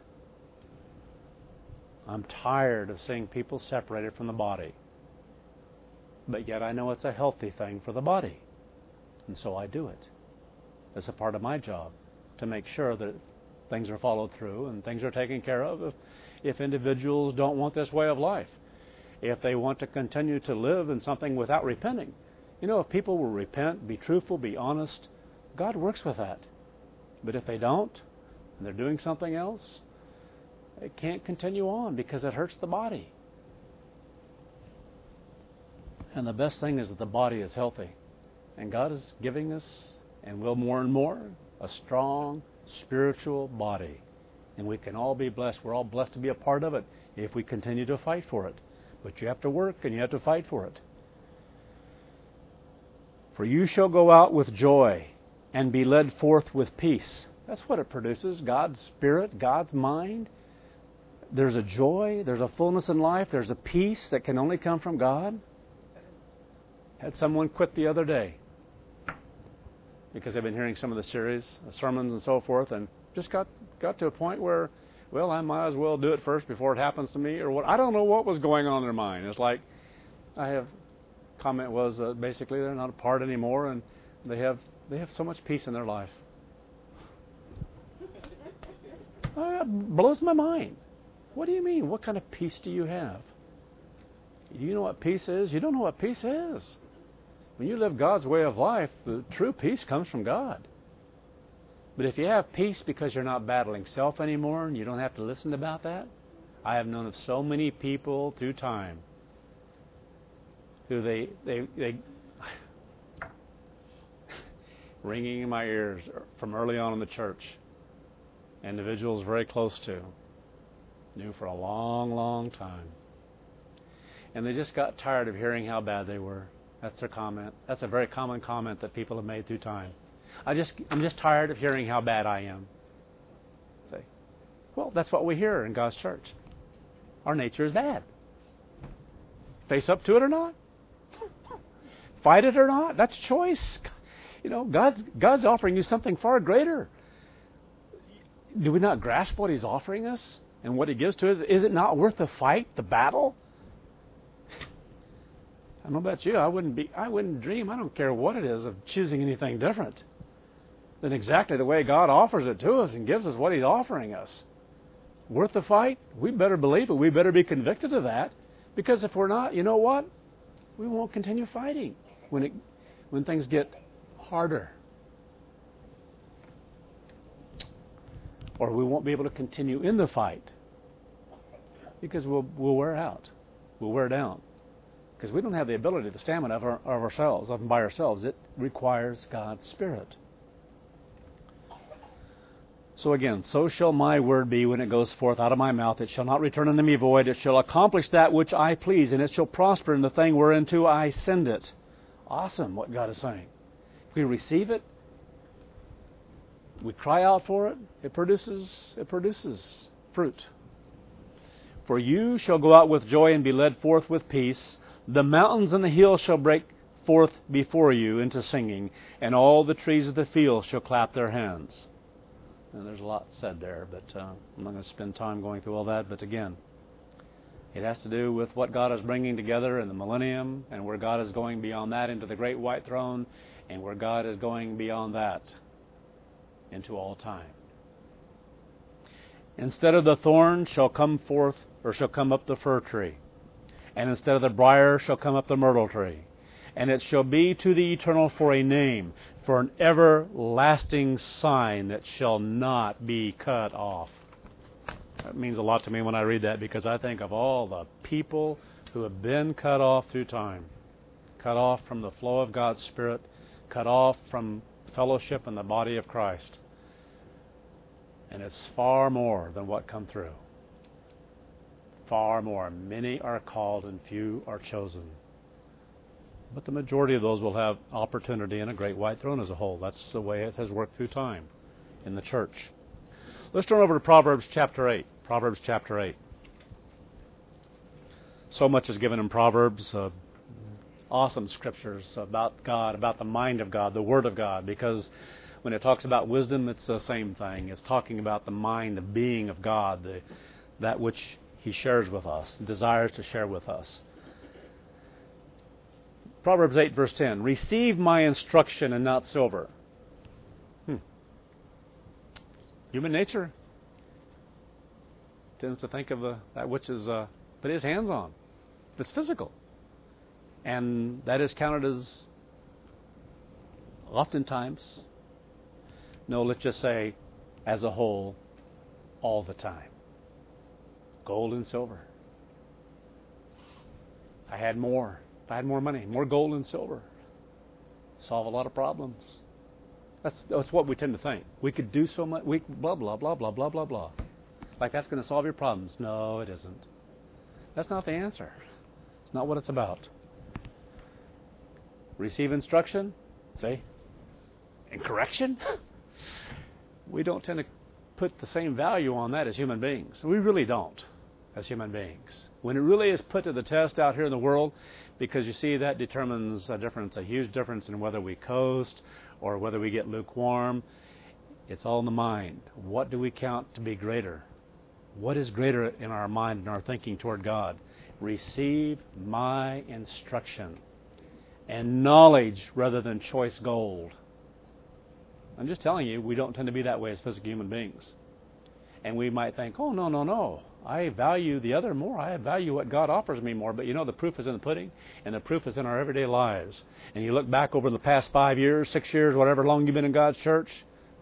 I'm tired of seeing people separated from the body. But yet I know it's a healthy thing for the body. And so I do it. It's a part of my job to make sure that things are followed through and things are taken care of if individuals don't want this way of life. If they want to continue to live in something without repenting. If people will repent, be truthful, be honest, God works with that. But if they don't, and they're doing something else, it can't continue on because it hurts the body. And the best thing is that the body is healthy. And God is giving us, and will more and more, a strong spiritual body. And we can all be blessed. We're all blessed to be a part of it if we continue to fight for it. But you have to work and you have to fight for it. For you shall go out with joy and be led forth with peace. That's what it produces. God's Spirit, God's mind. There's a joy, there's a fullness in life, there's a peace that can only come from God. Had someone quit the other day because they've been hearing some of the series, the sermons and so forth, and just got to a point where, well, I might as well do it first before it happens to me, or what. I don't know what was going on in their mind. It's like, I have comment was basically they're not apart anymore, and they have so much peace in their life. That blows my mind. What do you mean? What kind of peace do you have? Do you know what peace is? You don't know what peace is. When you live God's way of life, the true peace comes from God. But if you have peace because you're not battling self anymore and you don't have to listen about that, I have known of so many people through time who they ringing in my ears from early on in the church, individuals very close to, knew for a long, long time. And they just got tired of hearing how bad they were. That's their comment. That's a very common comment that people have made through time. I'm just tired of hearing how bad I am. Say, well, that's what we hear in God's church. Our nature is bad. Face up to it or not. Fight it or not. That's choice. You know, God's offering you something far greater. Do we not grasp what He's offering us and what He gives to us? Is it not worth the fight, the battle? I don't know about you. I wouldn't dream. I don't care what it is of choosing anything different than exactly the way God offers it to us and gives us what He's offering us. Worth the fight? We better believe it. We better be convicted of that. Because if we're not, you know what? We won't continue fighting when things get harder. Or we won't be able to continue in the fight. Because we'll wear out. We'll wear down. Because we don't have the ability, the stamina of ourselves, of and by ourselves. It requires God's Spirit. So again, so shall my word be when it goes forth out of my mouth. It shall not return unto me void. It shall accomplish that which I please, and it shall prosper in the thing whereunto I send it. Awesome, what God is saying. If we receive it, we cry out for it, it produces fruit. For you shall go out with joy and be led forth with peace. The mountains and the hills shall break forth before you into singing, and all the trees of the field shall clap their hands. And there's a lot said there, but I'm not going to spend time going through all that. But again, it has to do with what God is bringing together in the millennium, and where God is going beyond that into the great white throne, and where God is going beyond that into all time. Instead of the thorn shall come forth, or shall come up the fir tree. And instead of the briar shall come up the myrtle tree. And it shall be to the eternal for a name, for an everlasting sign that shall not be cut off. That means a lot to me when I read that, because I think of all the people who have been cut off through time. Cut off from the flow of God's Spirit. Cut off from fellowship in the body of Christ. And it's far more than what come through. Far more. Many are called and few are chosen. But the majority of those will have opportunity in a great white throne as a whole. That's the way it has worked through time in the church. Let's turn over to Proverbs chapter 8. Proverbs chapter 8. So much is given in Proverbs. Awesome scriptures about God, about the mind of God, the Word of God. Because when it talks about wisdom, it's the same thing. It's talking about the mind, the being of God, that which He shares with us, desires to share with us. Proverbs 8, verse 10. Receive my instruction and not silver. Human nature tends to think of that which is put his hands on. That's physical. And that is counted as oftentimes, no, let's just say as a whole, all the time. Gold and silver. If I had more money, more gold and silver, solve a lot of problems. That's what we tend to think. We could do so much. We blah blah blah blah blah blah blah. Like that's going to solve your problems. No, it isn't. That's not the answer. It's not what it's about. Receive instruction. Say, and correction. We don't tend to put the same value on that as human beings. We really don't, as human beings. When it really is put to the test out here in the world, because you see that determines a difference, a huge difference in whether we coast or whether we get lukewarm. It's all in the mind. What do we count to be greater? What is greater in our mind and our thinking toward God? Receive my instruction. and knowledge rather than choice gold. I'm just telling you, we don't tend to be that way as physical human beings. And we might think, oh, no. I value the other more. I value what God offers me more. But you know, the proof is in the pudding, and the proof is in our everyday lives. And you look back over the past 5 years, 6 years, whatever long you've been in God's church,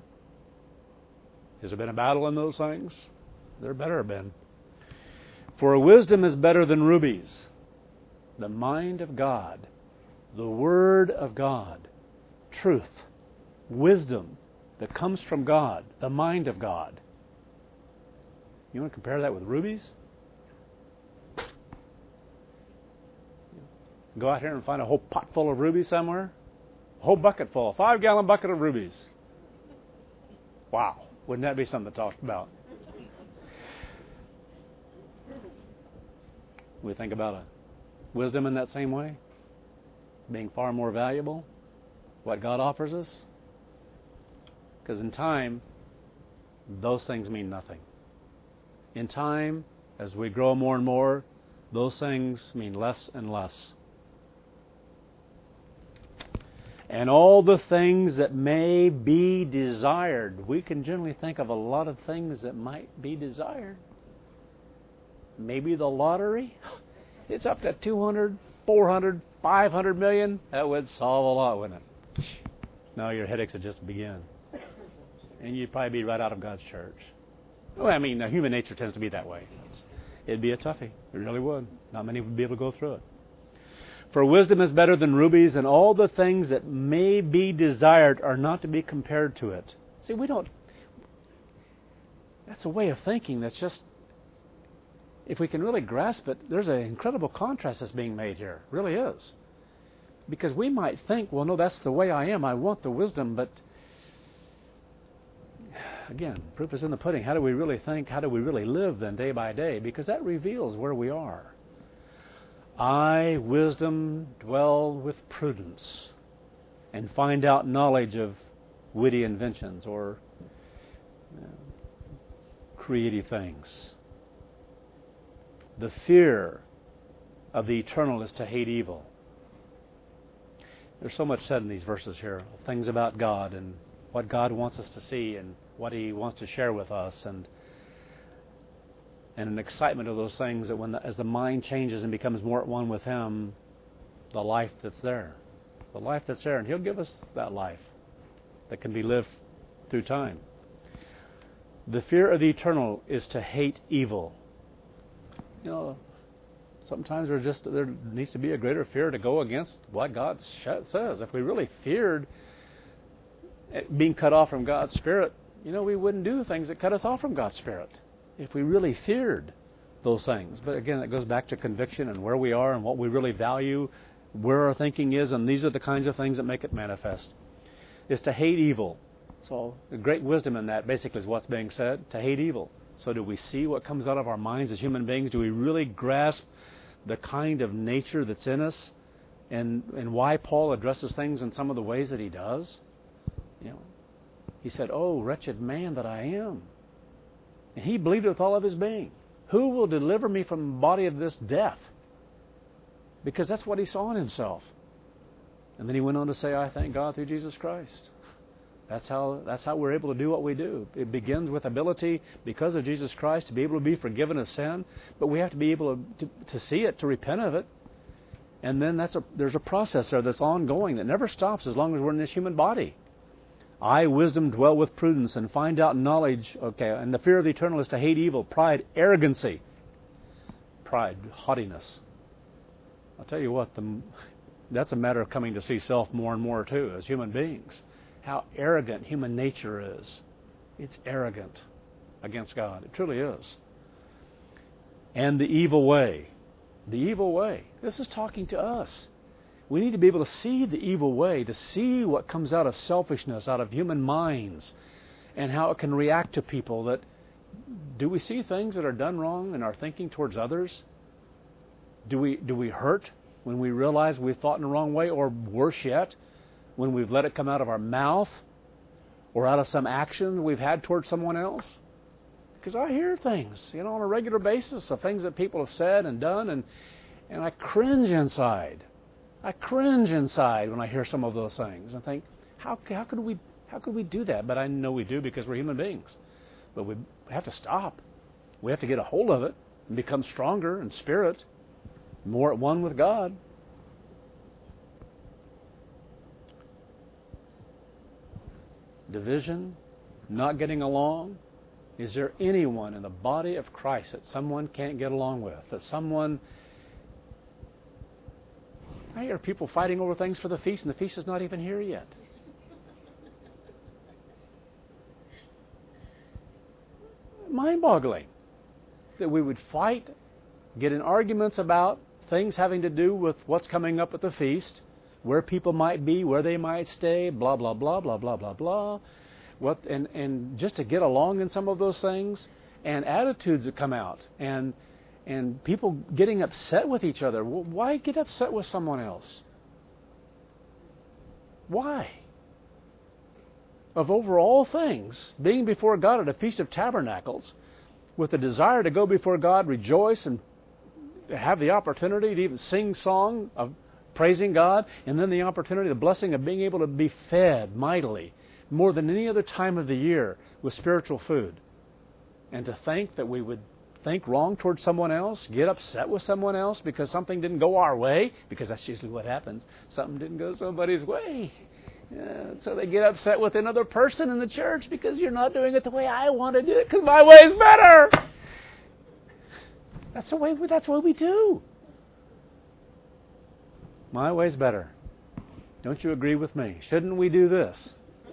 has there been a battle in those things? There better have been. For wisdom is better than rubies. The mind of God, the Word of God, truth, wisdom that comes from God, the mind of God. You want to compare that with rubies? Go out here and find a whole pot full of rubies somewhere. A whole bucket full, a 5-gallon bucket of rubies. Wow. Wouldn't that be something to talk about? We think about wisdom in that same way, being far more valuable, what God offers us. Because in time, those things mean nothing. In time, as we grow more and more, those things mean less and less. And all the things that may be desired. We can generally think of a lot of things that might be desired. Maybe the lottery. It's up to 200, 400, 500 million. That would solve a lot, wouldn't it? No, your headaches would just begin. And you'd probably be right out of God's church. Well, I mean, human nature tends to be that way. It'd be a toughie. It really would. Not many would be able to go through it. For wisdom is better than rubies, and all the things that may be desired are not to be compared to it. See, we don't... That's a way of thinking that's just... If we can really grasp it, there's an incredible contrast that's being made here. It really is. Because we might think, well, no, that's the way I am. I want the wisdom, but... Again, proof is in the pudding. How do we really think? How do we really live then day by day? Because that reveals where we are. I, wisdom, dwell with prudence and find out knowledge of witty inventions or creative things. The fear of the eternal is to hate evil. There's so much said in these verses here, things about God and what God wants us to see and what He wants to share with us, and an excitement of those things that as the mind changes and becomes more at one with Him, the life that's there. The life that's there. And He'll give us that life that can be lived through time. The fear of the eternal is to hate evil. You know, sometimes there needs to be a greater fear to go against what God says. If we really feared being cut off from God's Spirit, you know, we wouldn't do things that cut us off from God's Spirit. If we really feared those things. But again, that goes back to conviction and where we are and what we really value, where our thinking is, and these are the kinds of things that make it manifest. Is to hate evil. So the great wisdom in that basically is what's being said, to hate evil. So do we see what comes out of our minds as human beings? Do we really grasp the kind of nature that's in us and why Paul addresses things in some of the ways that he does? You know, he said, "Oh, wretched man that I am." And he believed with all of his being. Who will deliver me from the body of this death? Because that's what he saw in himself. And then he went on to say, I thank God through Jesus Christ. That's how we're able to do what we do. It begins with ability, because of Jesus Christ, to be able to be forgiven of sin. But we have to be able to see it, to repent of it. And then there's a process there that's ongoing that never stops as long as we're in this human body. I, wisdom, dwell with prudence and find out knowledge. Okay, and the fear of the eternal is to hate evil, pride, arrogancy. Pride, haughtiness. I'll tell you what, that's a matter of coming to see self more and more too, as human beings. How arrogant human nature is. It's arrogant against God. It truly is. And the evil way. The evil way. This is talking to us. We need to be able to see the evil way, to see what comes out of selfishness, out of human minds, and how it can react to people. Do we see things that are done wrong in our thinking towards others? Do we hurt when we realize we've thought in the wrong way, or worse yet, when we've let it come out of our mouth or out of some action we've had towards someone else? Because I hear things, on a regular basis of things that people have said and done, and I cringe inside. I cringe inside when I hear some of those things and think, how could we do that? But I know we do because we're human beings. But we have to stop. We have to get a hold of it and become stronger in spirit, more at one with God. Division, not getting along. Is there anyone in the body of Christ that someone can't get along with? That someone... I hear people fighting over things for the feast, and the feast is not even here yet. Mind-boggling that we would fight, get in arguments about things having to do with what's coming up at the feast, where people might be, where they might stay, blah, blah, blah, blah, blah, blah, blah. And just to get along in some of those things, and attitudes that come out, and people getting upset with each other. Well, why get upset with someone else? Why? Of over all things, being before God at a Feast of Tabernacles, with the desire to go before God, rejoice, and have the opportunity to even sing song of praising God, and then the opportunity, the blessing of being able to be fed mightily, more than any other time of the year, with spiritual food. And to think that we would think wrong towards someone else, get upset with someone else because something didn't go our way, because that's usually what happens. Something didn't go somebody's way. So they get upset with another person in the church because you're not doing it the way I want to do it because my way is better. That's what we do. My way's better. Don't you agree with me? Shouldn't we do this?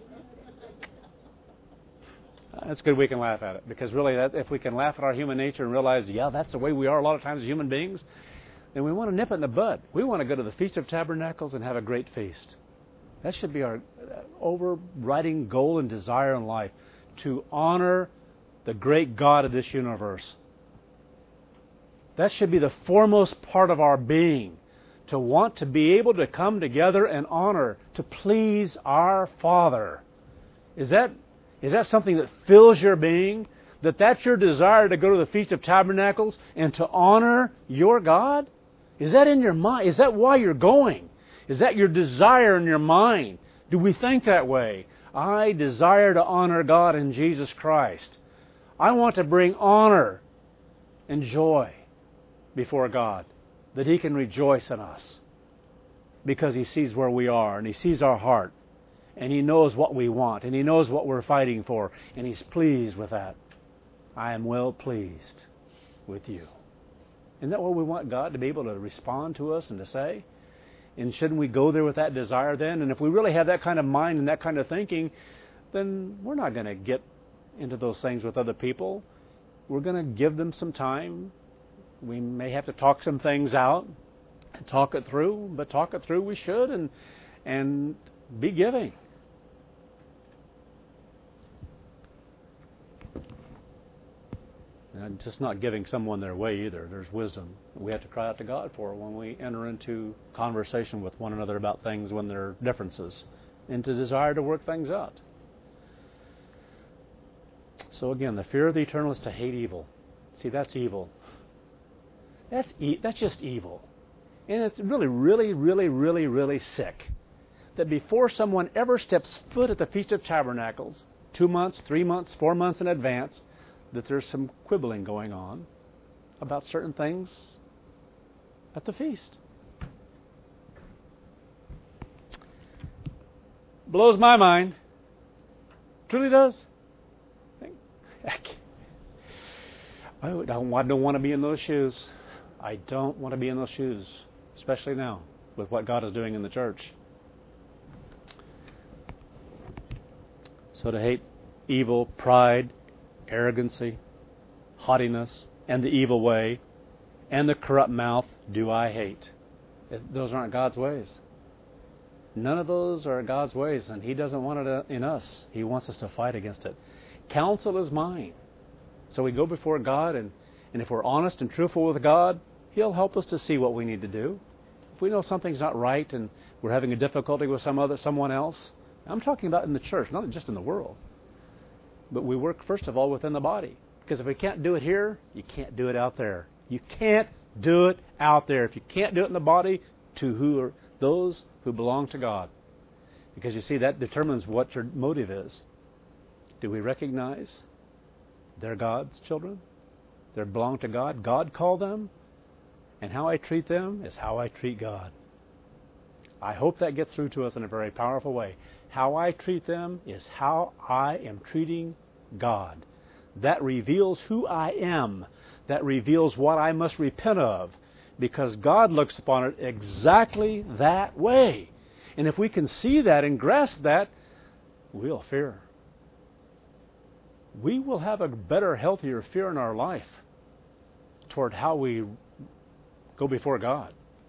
That's good we can laugh at it, because really if we can laugh at our human nature and realize, yeah, that's the way we are a lot of times as human beings, then we want to nip it in the bud. We want to go to the Feast of Tabernacles and have a great feast. That should be our overriding goal and desire in life, to honor the great God of this universe. That should be the foremost part of our being, to want to be able to come together and honor, to please our Father. Is that something that fills your being? That's your desire to go to the Feast of Tabernacles and to honor your God? Is that in your mind? Is that why you're going? Is that your desire in your mind? Do we think that way? I desire to honor God in Jesus Christ. I want to bring honor and joy before God, that He can rejoice in us, because He sees where we are and He sees our heart. And He knows what we want, and He knows what we're fighting for, and He's pleased with that. I am well pleased with you. Isn't that what we want God to be able to respond to us and to say? And shouldn't we go there with that desire then? And if we really have that kind of mind and that kind of thinking, then we're not going to get into those things with other people. We're going to give them some time. We may have to talk some things out and talk it through, but talk it through we should, and be giving. And just not giving someone their way either. There's wisdom we have to cry out to God for when we enter into conversation with one another about things when there are differences, and to desire to work things out. So again, the fear of the eternal is to hate evil. See, that's evil. That's just evil. And it's really, really, really, really, really sick that before someone ever steps foot at the Feast of Tabernacles, 2 months, 3 months, 4 months in advance, that there's some quibbling going on about certain things at the feast. Blows my mind. Truly does. I don't want to be in those shoes. I don't want to be in those shoes, especially now with what God is doing in the church. So to hate evil, pride, arrogancy, haughtiness, and the evil way, and the corrupt mouth do I hate. Those aren't God's ways. None of those are God's ways, and He doesn't want it in us. He wants us to fight against it. Counsel is mine. So we go before God, and if we're honest and truthful with God, He'll help us to see what we need to do. If we know something's not right and we're having a difficulty with someone else, I'm talking about in the church, not just in the world. But we work, first of all, within the body. Because if we can't do it here, you can't do it out there. You can't do it out there. If you can't do it in the body, to Those who belong to God. Because you see, that determines what your motive is. Do we recognize they're God's children? They belong to God. God called them. And how I treat them is how I treat God. I hope that gets through to us in a very powerful way. How I treat them is how I am treating God. That reveals who I am. That reveals what I must repent of. Because God looks upon it exactly that way. And if we can see that and grasp that, we'll fear. We will have a better, healthier fear in our life toward how we go before God.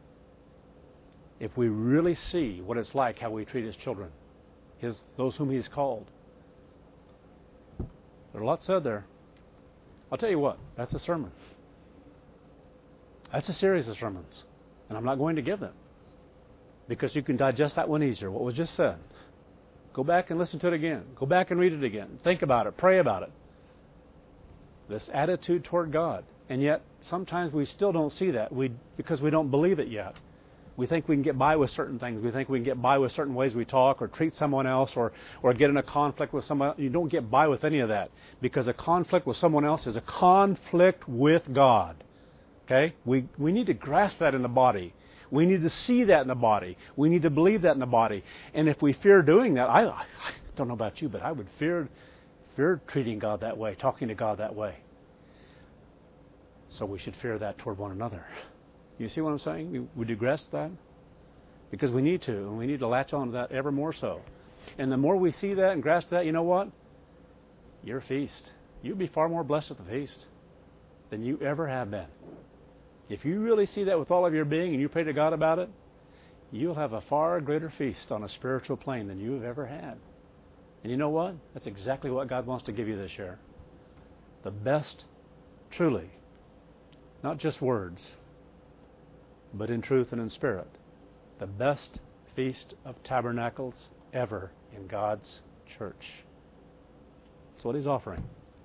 If we really see what it's like, how we treat His children, those whom He's called. There's a lot said there. I'll tell you what, that's a sermon. That's a series of sermons. And I'm not going to give them. Because you can digest that one easier, what was just said. Go back and listen to it again. Go back and read it again. Think about it. Pray about it. This attitude toward God. And yet, sometimes we still don't see that because we don't believe it yet. We think we can get by with certain things. We think we can get by with certain ways we talk or treat someone else or get in a conflict with someone else. You don't get by with any of that because a conflict with someone else is a conflict with God. Okay? We need to grasp that in the body. We need to see that in the body. We need to believe that in the body. And if we fear doing that, I don't know about you, but I would fear treating God that way, talking to God that way. So we should fear that toward one another. You see what I'm saying? Would you grasp that? Because we need to, and we need to latch on to that ever more so. And the more we see that and grasp that, you know what? Your feast. You'll be far more blessed at the feast than you ever have been. If you really see that with all of your being and you pray to God about it, you'll have a far greater feast on a spiritual plane than you have ever had. And you know what? That's exactly what God wants to give you this year. The best, truly, not just words, but in truth and in spirit. The best Feast of Tabernacles ever in God's church. That's what He's offering.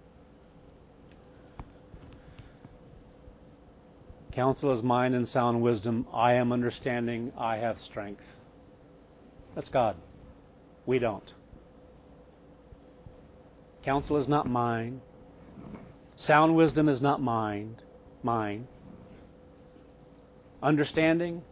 Counsel is mine and sound wisdom. I am understanding. I have strength. That's God. We don't. Counsel is not mine. Sound wisdom is not mine. Understanding,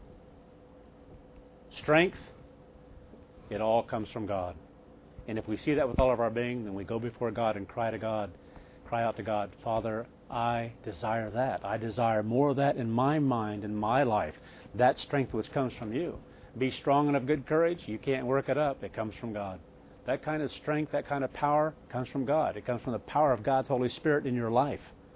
strength, it all comes from God. And if we see that with all of our being, then we go before God and cry out to God, Father, I desire that. I desire more of that in my mind, in my life. That strength which comes from you. Be strong and of good courage. You can't work it up. It comes from God. That kind of strength, that kind of power comes from God. It comes from the power of God's Holy Spirit in your life.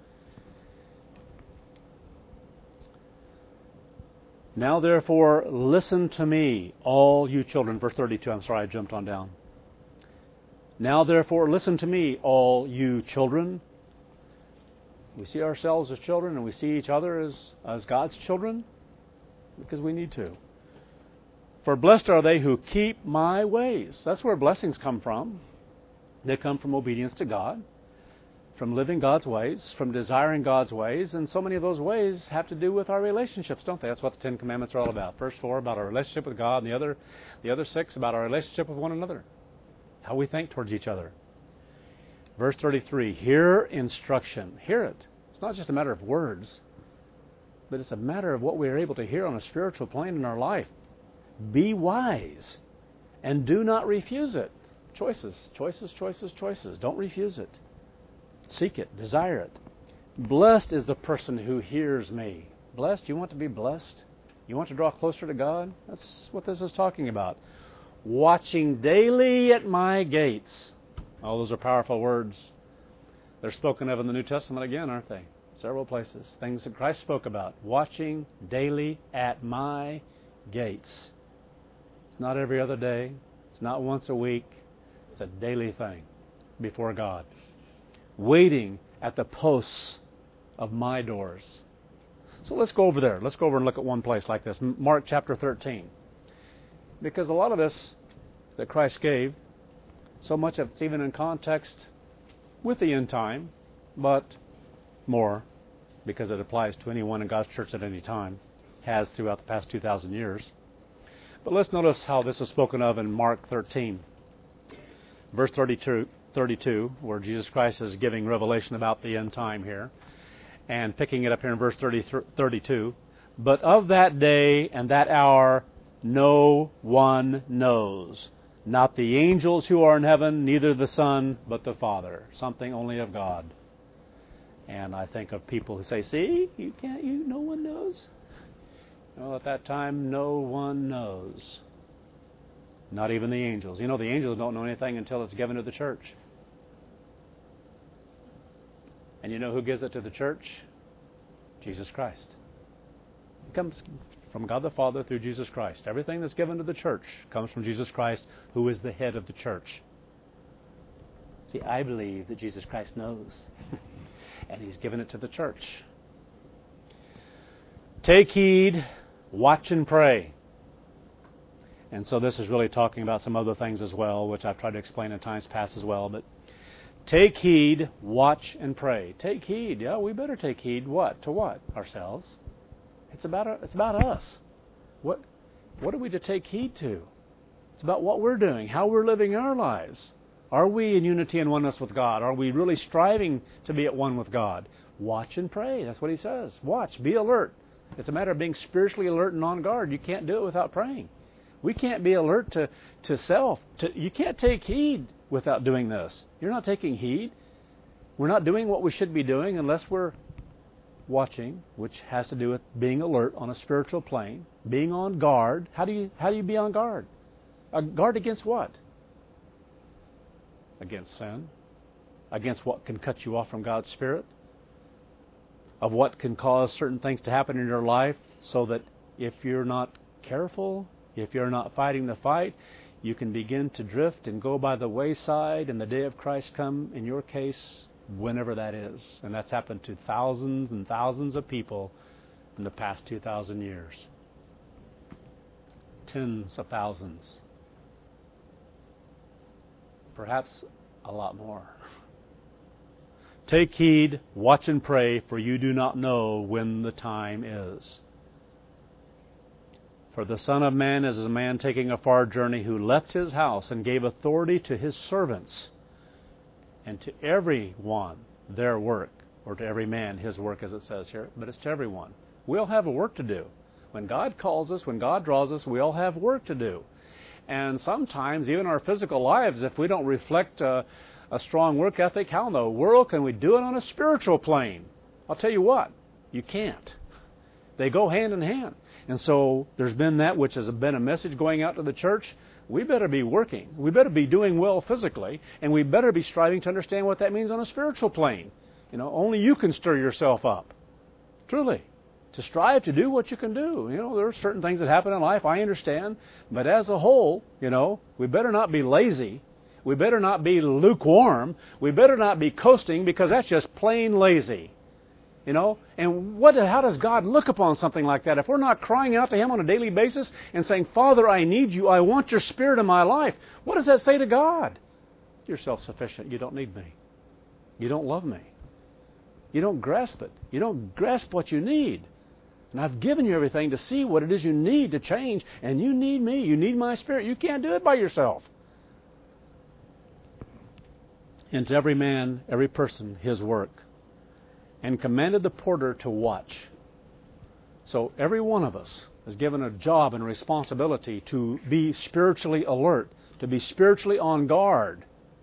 Now therefore, listen to me, all you children. Verse 32, I'm sorry, I jumped on down. Now therefore, listen to me, all you children. We see ourselves as children and we see each other as God's children because we need to. For blessed are they who keep my ways. That's where blessings come from. They come from obedience to God, from living God's ways, from desiring God's ways, and so many of those ways have to do with our relationships, don't they? That's what the Ten Commandments are all about. First 4 about our relationship with God, and the other 6 about our relationship with one another, how we think towards each other. Verse 33, hear instruction. Hear it. It's not just a matter of words, but it's a matter of what we are able to hear on a spiritual plane in our life. Be wise, and do not refuse it. Choices. Don't refuse it. Seek it. Desire it. Blessed is the person who hears me. Blessed? You want to be blessed? You want to draw closer to God? That's what this is talking about. Watching daily at my gates. Oh, those are powerful words. They're spoken of in the New Testament again, aren't they? Several places. Things that Christ spoke about. Watching daily at my gates. It's not every other day. It's not once a week. It's a daily thing before God. Waiting at the posts of my doors. So let's go over there. Let's go over and look at one place like this. Mark chapter 13. Because a lot of this that Christ gave, so much of it's even in context with the end time, but more, because it applies to anyone in God's church at any time, has throughout the past 2,000 years. But let's notice how this is spoken of in Mark 13, verse 32, where Jesus Christ is giving revelation about the end time here, and picking it up here in verse 32. But of that day and that hour no one knows, not the angels who are in heaven, neither the Son, but the Father. Something only of God. And I think of people who say, see, no one knows. Well, at that time, no one knows. Not even the angels. You know, the angels don't know anything until it's given to the church. And you know who gives it to the church? Jesus Christ. It comes from God the Father through Jesus Christ. Everything that's given to the church comes from Jesus Christ, who is the head of the church. See, I believe that Jesus Christ knows. And He's given it to the church. Take heed, watch and pray. And so this is really talking about some other things as well, which I've tried to explain in times past as well. But take heed, watch and pray. Take heed. Yeah, we better take heed. What? To what? Ourselves. It's about us. What are we to take heed to? It's about what we're doing, how we're living our lives. Are we in unity and oneness with God? Are we really striving to be at one with God? Watch and pray. That's what He says. Watch. Be alert. It's a matter of being spiritually alert and on guard. You can't do it without praying. We can't be alert to self. You can't take heed without doing this. You're not taking heed. We're not doing what we should be doing unless we're watching, which has to do with being alert on a spiritual plane, being on guard. How do you be on guard? Guard against what? Against sin. Against what can cut you off from God's Spirit. Of what can cause certain things to happen in your life, so that if you're not careful, if you're not fighting the fight, you can begin to drift and go by the wayside, and the day of Christ come, in your case, whenever that is. And that's happened to thousands and thousands of people in the past 2,000 years. Tens of thousands. Perhaps a lot more. Take heed, watch and pray, for you do not know when the time is. For the Son of Man is a man taking a far journey, who left his house and gave authority to his servants, and to every one their work, or to every man his work, as it says here, but it's to everyone. We all have a work to do. When God calls us, when God draws us, we all have work to do. And sometimes, even our physical lives, if we don't reflect a strong work ethic, how in the world can we do it on a spiritual plane? I'll tell you what, you can't. They go hand in hand. And so there's been that which has been a message going out to the church. We better be working. We better be doing well physically, and we better be striving to understand what that means on a spiritual plane. You know, only you can stir yourself up. Truly. To strive to do what you can do. You know, there are certain things that happen in life, I understand. But as a whole, you know, we better not be lazy. We better not be lukewarm. We better not be coasting, because that's just plain lazy. You know, and how does God look upon something like that? If we're not crying out to Him on a daily basis and saying, Father, I need you. I want your Spirit in my life. What does that say to God? You're self-sufficient. You don't need me. You don't love me. You don't grasp it. You don't grasp what you need. And I've given you everything to see what it is you need to change. And you need me. You need my Spirit. You can't do it by yourself. And to every man, every person, his work. And commanded the porter to watch. So every one of us is given a job and responsibility to be spiritually alert, to be spiritually on guard.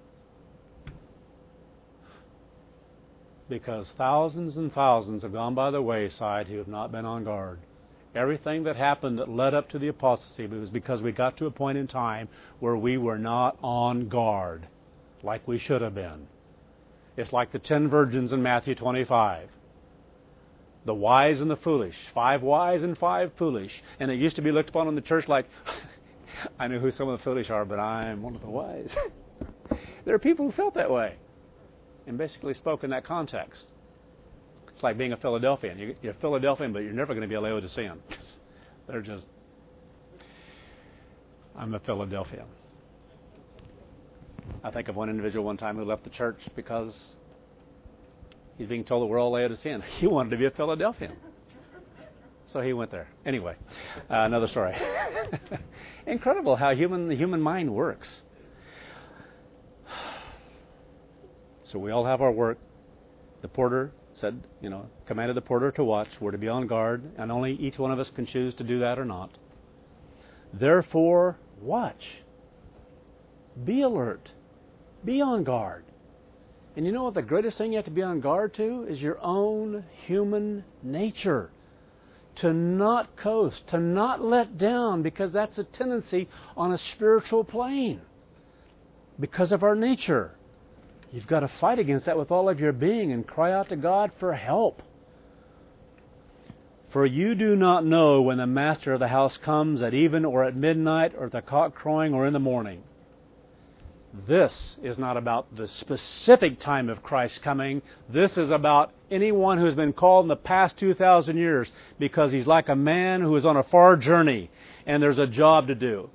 Because thousands and thousands have gone by the wayside who have not been on guard. Everything that happened that led up to the apostasy was because we got to a point in time where we were not on guard like we should have been. It's like the 10 virgins in Matthew 25. The wise and the foolish. 5 wise and 5 foolish. And it used to be looked upon in the church like, I know who some of the foolish are, but I'm one of the wise. There are people who felt that way and basically spoke in that context. It's like being a Philadelphian. You're a Philadelphian, but you're never going to be a Laodicean. They're just, I'm a Philadelphian. I think of one individual one time who left the church because he's being told that we're all Laodicean. He wanted to be a Philadelphian. So he went there. Anyway, another story. Incredible how the human mind works. So we all have our work. The porter said, commanded the porter to watch. We're to be on guard, and only each one of us can choose to do that or not. Therefore, watch. Be alert. Be on guard. And you know what the greatest thing you have to be on guard to is your own human nature. To not coast, to not let down, because that's a tendency on a spiritual plane. Because of our nature. You've got to fight against that with all of your being and cry out to God for help. For you do not know when the master of the house comes, at even or at midnight, or at the cock crowing, or in the morning. This is not about the specific time of Christ's coming. This is about anyone who's been called in the past 2,000 years, because he's like a man who is on a far journey and there's a job to do.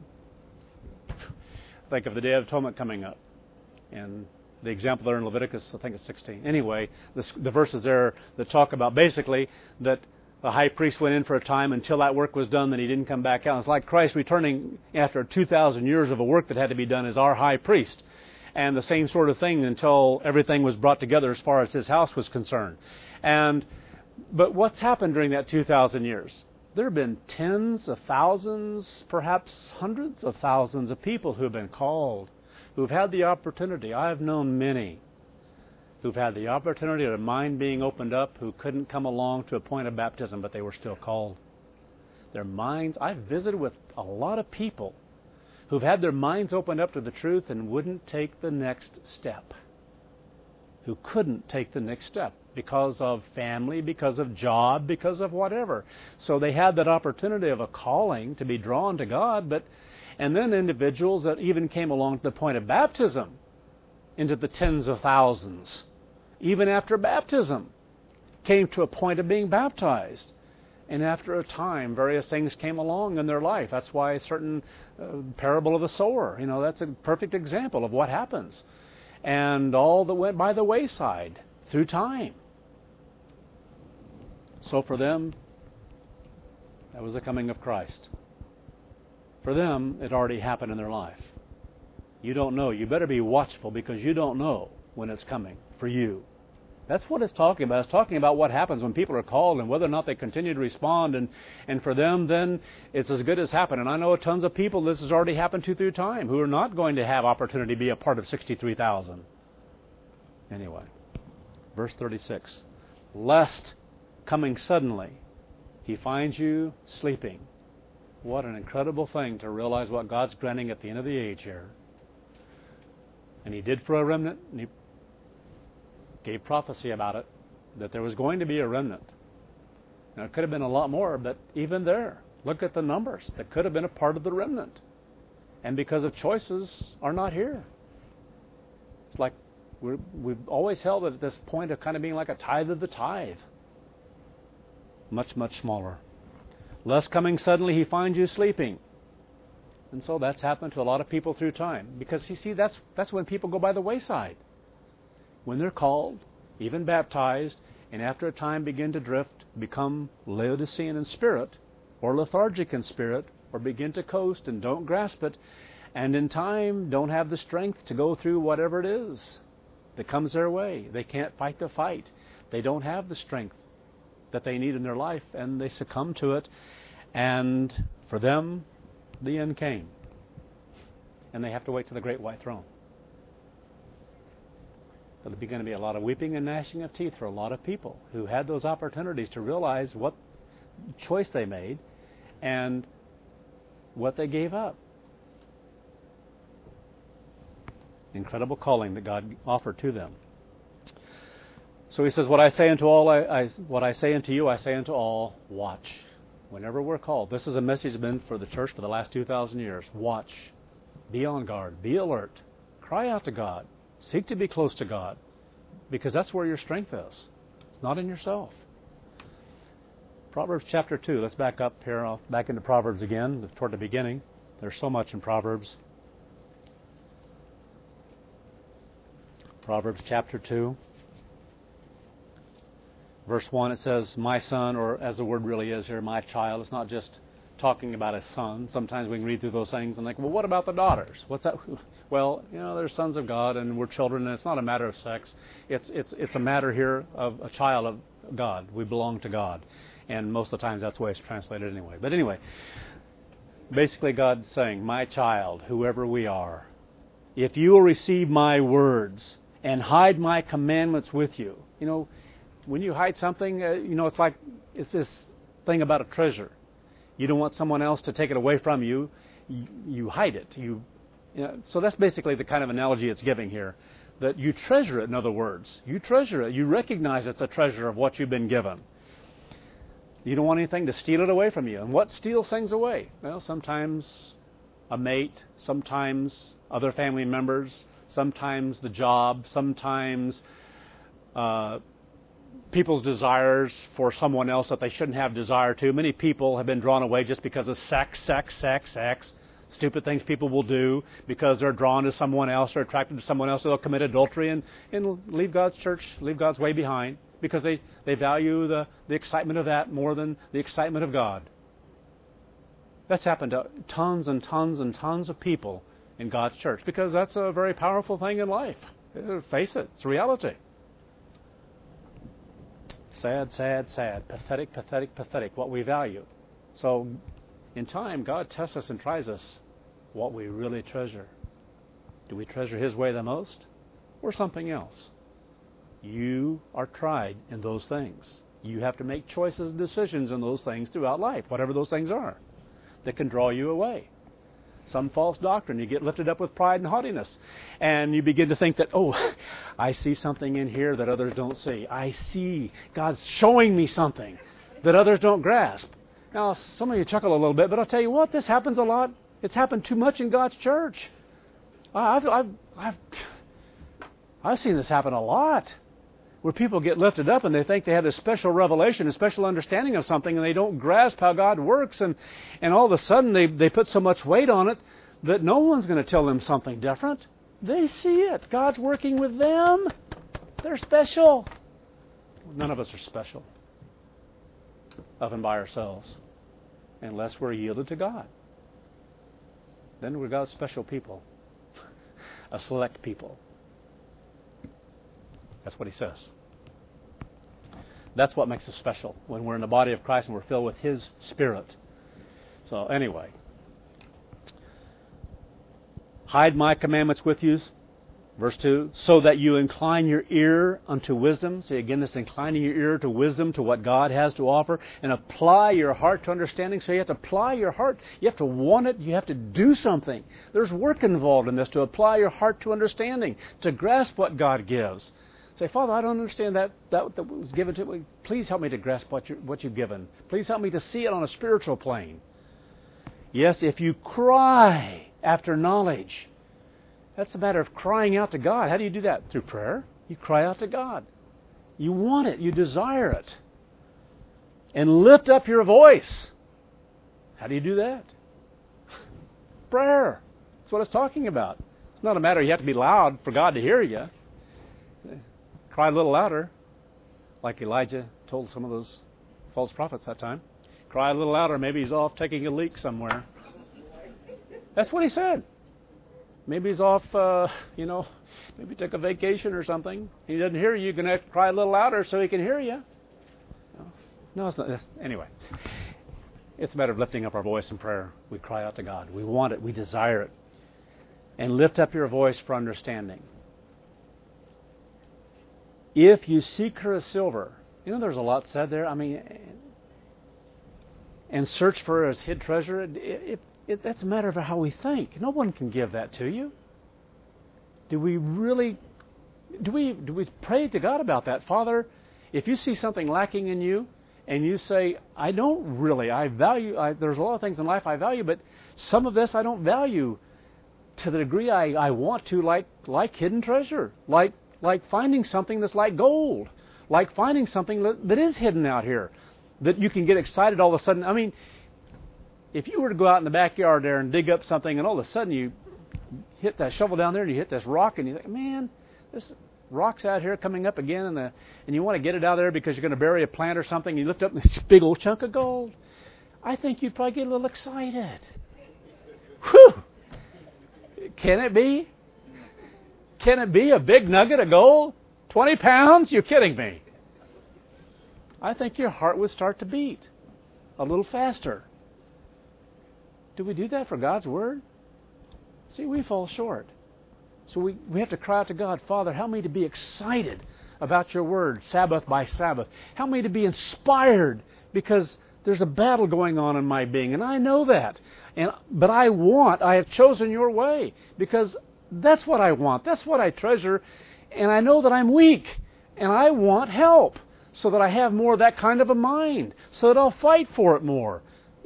Think of the Day of Atonement coming up. And the example there in Leviticus, I think it's 16. Anyway, the verses there that talk about basically that the high priest went in for a time until that work was done, then he didn't come back out. It's like Christ returning after 2,000 years of a work that had to be done as our high priest. And the same sort of thing until everything was brought together as far as his house was concerned. But what's happened during that 2,000 years? There have been tens of thousands, perhaps hundreds of thousands of people who have been called, who've had the opportunity. I've known many who've had the opportunity of their mind being opened up, who couldn't come along to a point of baptism, but they were still called. Their minds, I've visited with a lot of people who've had their minds opened up to the truth and wouldn't take the next step. Who couldn't take the next step because of family, because of job, because of whatever. So they had that opportunity of a calling to be drawn to God, and then individuals that even came along to the point of baptism into the tens of thousands. Even after baptism, came to a point of being baptized. And after a time, various things came along in their life. That's why a certain parable of the sower, that's a perfect example of what happens. And all that went by the wayside through time. So for them, that was the coming of Christ. For them, it already happened in their life. You don't know. You better be watchful, because you don't know when it's coming for you. That's what it's talking about. It's talking about what happens when people are called and whether or not they continue to respond. And for them, then, it's as good as happened. And I know tons of people this has already happened to through time who are not going to have opportunity to be a part of 63,000. Anyway, verse 36. Lest, coming suddenly, he finds you sleeping. What an incredible thing to realize what God's granting at the end of the age here. And he did for a remnant, and he gave prophecy about it, that there was going to be a remnant. Now, it could have been a lot more, but even there, look at the numbers that could have been a part of the remnant. And because of choices, are not here. It's like we've always held it at this point of kind of being like a tithe of the tithe. Much, much smaller. Lest coming suddenly he finds you sleeping. And so that's happened to a lot of people through time. Because you see, that's when people go by the wayside. When they're called, even baptized, and after a time begin to drift, become Laodicean in spirit, or lethargic in spirit, or begin to coast and don't grasp it, and in time don't have the strength to go through whatever it is that comes their way. They can't fight the fight. They don't have the strength that they need in their life, and they succumb to it. And for them, the end came. And they have to wait till the great white throne. There'll be going to be a lot of weeping and gnashing of teeth for a lot of people who had those opportunities to realize what choice they made and what they gave up. Incredible calling that God offered to them. So he says, what I say unto all, what I say unto you, I say unto all, watch. Whenever we're called, this is a message that's been for the church for the last 2,000 years. Watch. Be on guard. Be alert. Cry out to God. Seek to be close to God, because that's where your strength is. It's not in yourself. Proverbs chapter 2. Let's back up here, back into Proverbs again, toward the beginning. There's so much in Proverbs. Proverbs chapter 2. Verse 1, it says, my son, or as the word really is here, my child. It's not just talking about a son. Sometimes we can read through those things and think, well, what about the daughters? What's that? Well, they're sons of God and we're children, and it's not a matter of sex. It's a matter here of a child of God. We belong to God. And most of the times that's the way it's translated anyway. But anyway, basically God saying, my child, whoever we are, if you will receive my words and hide my commandments with you. When you hide something, it's this thing about a treasure. You don't want someone else to take it away from you. You hide it. So that's basically the kind of analogy it's giving here. That you treasure it, in other words. You treasure it. You recognize it's a treasure of what you've been given. You don't want anything to steal it away from you. And what steals things away? Well, sometimes a mate, sometimes other family members, sometimes the job, sometimes people's desires for someone else that they shouldn't have desire to. Many people have been drawn away just because of sex. Stupid things people will do because they're drawn to someone else or attracted to someone else. They'll commit adultery and leave God's church, leave God's way behind because they value the excitement of that more than the excitement of God. That's happened to tons and tons and tons of people in God's church because that's a very powerful thing in life. Face it, it's reality. Sad, pathetic, what we value. So, in time, God tests us and tries us what we really treasure. Do we treasure His way the most or something else? You are tried in those things. You have to make choices and decisions in those things throughout life, whatever those things are, that can draw you away. Some false doctrine. You get lifted up with pride and haughtiness. And you begin to think that, I see something in here that others don't see. I see God's showing me something that others don't grasp. Now, some of you chuckle a little bit, but I'll tell you what, this happens a lot. It's happened too much in God's church. I've seen this happen a lot, where people get lifted up and they think they have a special revelation, a special understanding of something, and they don't grasp how God works, and all of a sudden they put so much weight on it that no one's going to tell them something different. They see it. God's working with them. They're special. None of us are special of and by ourselves unless we're yielded to God. Then we're God's special people, a select people. That's what He says. That's what makes us special, when we're in the body of Christ and we're filled with His Spirit. So anyway, hide my commandments with you, verse 2, so that you incline your ear unto wisdom. See, again, this inclining your ear to wisdom, to what God has to offer, and apply your heart to understanding. So you have to apply your heart. You have to want it. You have to do something. There's work involved in this, to apply your heart to understanding, to grasp what God gives. Say, Father, I don't understand that was given to me. Please help me to grasp what you've given. Please help me to see it on a spiritual plane. Yes, if you cry after knowledge, that's a matter of crying out to God. How do you do that? Through prayer. You cry out to God. You want it. You desire it. And lift up your voice. How do you do that? Prayer. That's what it's talking about. It's not a matter you have to be loud for God to hear you. Cry a little louder, like Elijah told some of those false prophets that time. Cry a little louder. Maybe he's off taking a leak somewhere. That's what he said. Maybe he's off, maybe took a vacation or something. He doesn't hear you. You're going to have to cry a little louder so he can hear you. No, it's not. Anyway, it's a matter of lifting up our voice in prayer. We cry out to God. We want it. We desire it. And lift up your voice for understanding. If you seek her as silver, there's a lot said there. And search for her as hid treasure. That's a matter of how we think. No one can give that to you. Do we pray to God about that? Father, if you see something lacking in you and you say, there's a lot of things in life I value, but some of this I don't value to the degree I want to, like hidden treasure, like finding something that's like gold, like finding something that is hidden out here, that you can get excited all of a sudden. If you were to go out in the backyard there and dig up something and all of a sudden you hit that shovel down there and you hit this rock and you think, man, rocks out here coming up again, and you want to get it out of there because you're going to bury a plant or something. You lift up this big old chunk of gold. I think you'd probably get a little excited. Whew! Can it be? Can it be a big nugget of gold? 20 pounds? You're kidding me. I think your heart would start to beat a little faster. Do we do that for God's Word? See, we fall short. So we have to cry out to God, Father, help me to be excited about your Word, Sabbath by Sabbath. Help me to be inspired because there's a battle going on in my being, and I know that. But I have chosen your way because that's what I want. That's what I treasure. And I know that I'm weak, and I want help so that I have more of that kind of a mind, so that I'll fight for it more.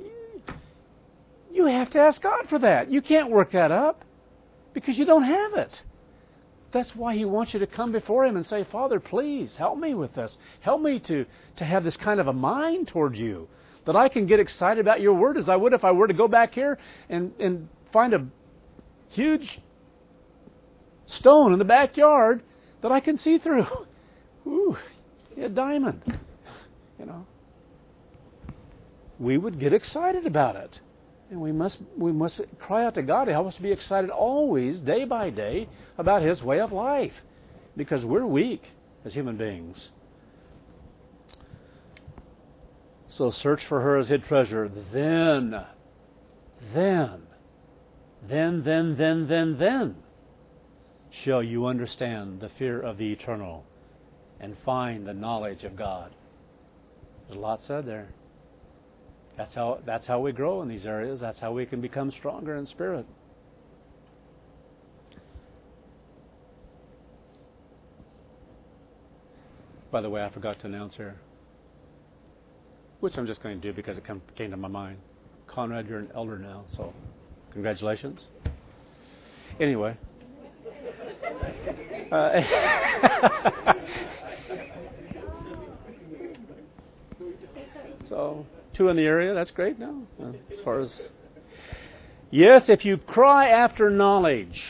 You have to ask God for that. You can't work that up because you don't have it. That's why He wants you to come before Him and say, Father, please help me with this. Help me to have this kind of a mind toward you, that I can get excited about your Word as I would if I were to go back here and find a huge stone in the backyard that I can see through. Ooh, a diamond. You know. We would get excited about it. And we must cry out to God to help us to be excited always, day by day, about His way of life. Because we're weak as human beings. So search for her as hid treasure. Then shall you understand the fear of the eternal and find the knowledge of God. There's a lot said there. That's how we grow in these areas. That's how we can become stronger in spirit. By the way, I forgot to announce here, which I'm just going to do because it came to my mind. Conrad, you're an elder now, so congratulations. Anyway. So, 2 in the area, that's great now. As far as... Yes, if you cry after knowledge,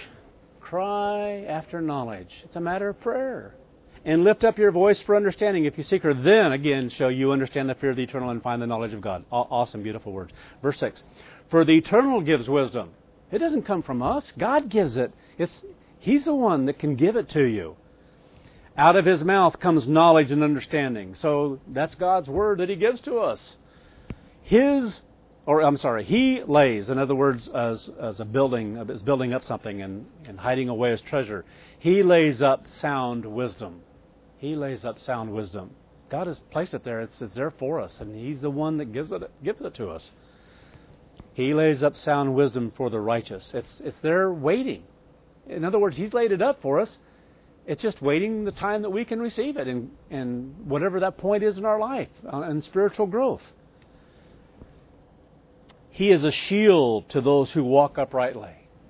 it's a matter of prayer. And lift up your voice for understanding. If you seek her, then again shall you understand the fear of the eternal and find the knowledge of God. Awesome, beautiful words. Verse 6. For the eternal gives wisdom. It doesn't come from us. God gives it. He's the one that can give it to you. Out of His mouth comes knowledge and understanding. So that's God's word that He gives to us. He lays, in other words, as building up something and hiding away His treasure. He lays up sound wisdom. He lays up sound wisdom. God has placed it there. It's there for us, and He's the one that gives it to us. He lays up sound wisdom for the righteous. It's there waiting. In other words, He's laid it up for us. It's just waiting the time that we can receive it, and whatever that point is in our life and spiritual growth. He is a shield to those who walk uprightly.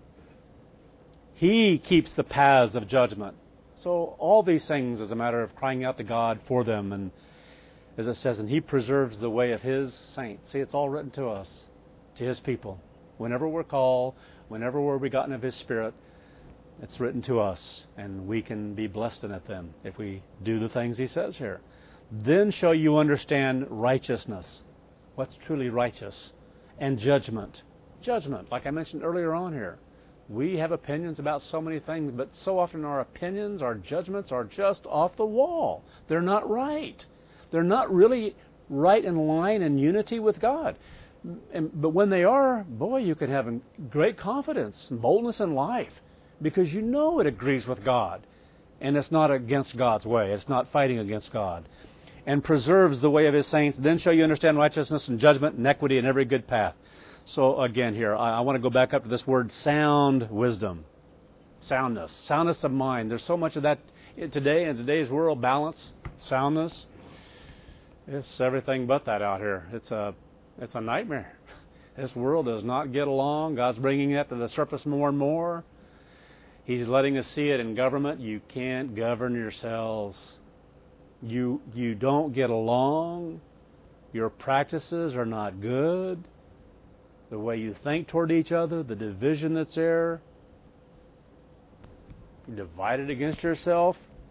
He keeps the paths of judgment. So all these things is a matter of crying out to God for them. And as it says, and He preserves the way of His saints. See, it's all written to us, to His people. Whenever we're called, whenever we're begotten of His Spirit, it's written to us. And we can be blessed in it then, if we do the things He says here. Then shall you understand righteousness. What's truly righteous? And judgment. Judgment, like I mentioned earlier on here. We have opinions about so many things, but so often our opinions, our judgments are just off the wall. They're not right. They're not really right in line and unity with God. But when they are, boy, you can have great confidence and boldness in life because you know it agrees with God and it's not against God's way. It's not fighting against God. And preserves the way of His saints. Then shall you understand righteousness and judgment and equity and every good path. So again here, I want to go back up to this word sound wisdom. Soundness of mind. There's so much of that today in today's world. Balance, soundness. It's everything but that out here. It's a nightmare. This world does not get along. God's bringing it to the surface more and more. He's letting us see it in government. You can't govern yourselves. You don't get along. Your practices are not good. The way you think toward each other, the division that's there. You're divided against yourself.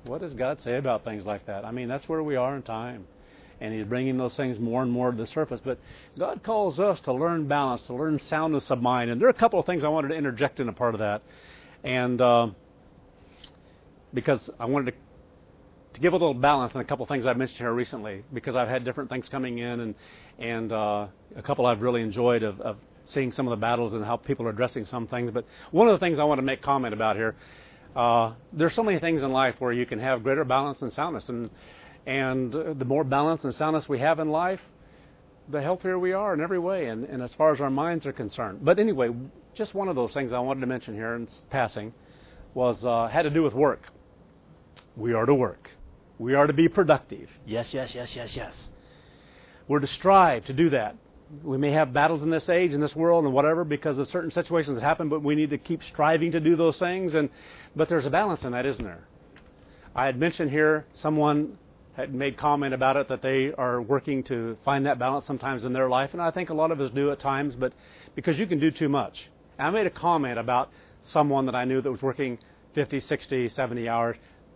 What does God say about things like that? I mean, that's where we are in time. And He's bringing those things more and more to the surface. But God calls us to learn balance, to learn soundness of mind. And there are a couple of things I wanted to interject in a part of that. And because I wanted to give a little balance in a couple of things I've mentioned here recently, because I've had different things coming in, and a couple I've really enjoyed of seeing some of the battles and how people are addressing some things. But one of the things I want to make comment about here, there's so many things in life where you can have greater balance and soundness. And the more balance and soundness we have in life, the healthier we are in every way, and as far as our minds are concerned. But anyway, just one of those things I wanted to mention here in passing was had to do with work. We are to work. We are to be productive. Yes, yes, yes, yes, yes. We're to strive to do that. We may have battles in this age, in this world, and whatever, because of certain situations that happen, but we need to keep striving to do those things. But there's a balance in that, isn't there? I had mentioned here, someone had made comment about it, that they are working to find that balance sometimes in their life, and I think a lot of us do at times, but because you can do too much. And I made a comment about someone that I knew that was working 50, 60, 70 hours.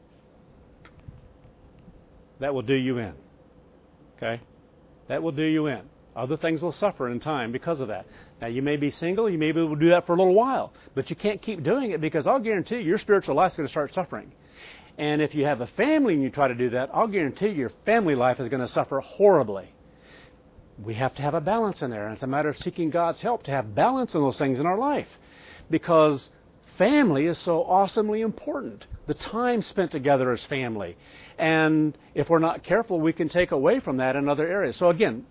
That will do you in. Okay? That will do you in. Other things will suffer in time because of that. Now, you may be single, you may be able to do that for a little while, but you can't keep doing it, because I'll guarantee you your spiritual life's going to start suffering. And if you have a family and you try to do that, I'll guarantee your family life is going to suffer horribly. We have to have a balance in there, and it's a matter of seeking God's help to have balance in those things in our life, because family is so awesomely important. The time spent together as family. And if we're not careful, we can take away from that in other areas. So again,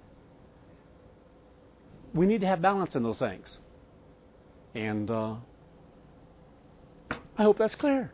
we need to have balance in those things. And I hope that's clear.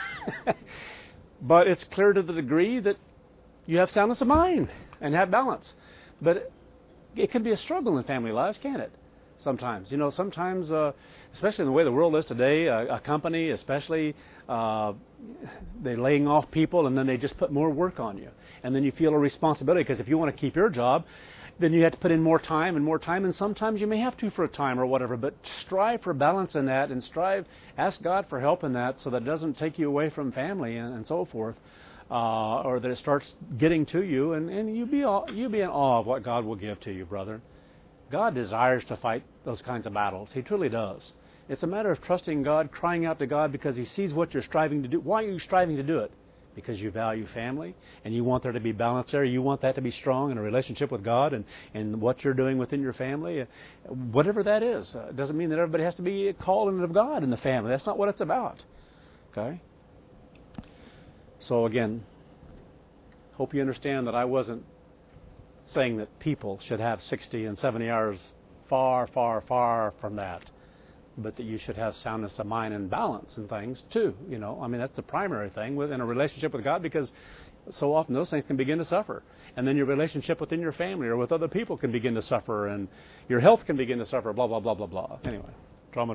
But it's clear to the degree that you have soundness of mind and have balance. But it can be a struggle in family lives, can't it? Sometimes. Sometimes, especially in the way the world is today, a company, especially, they're laying off people, and then they just put more work on you. And then you feel a responsibility, because if you want to keep your job, then you have to put in more time, and sometimes you may have to for a time or whatever, but strive for balance in that, and ask God for help in that, so that it doesn't take you away from family and so forth, or that it starts getting to you, and you be in awe of what God will give to you, brother. God desires to fight those kinds of battles. He truly does. It's a matter of trusting God, crying out to God, because He sees what you're striving to do. Why are you striving to do it? Because you value family, and you want there to be balance there. You want that to be strong in a relationship with God and what you're doing within your family. Whatever that is. It doesn't mean that everybody has to be called of God in the family. That's not what it's about. Okay? So again, hope you understand that I wasn't saying that people should have 60 and 70 hours, far, far, far from that, but that you should have soundness of mind and balance in things too. I mean, that's the primary thing within a relationship with God, because so often those things can begin to suffer. And then your relationship within your family or with other people can begin to suffer, and your health can begin to suffer, blah, blah, blah, blah, blah. Anyway, drama.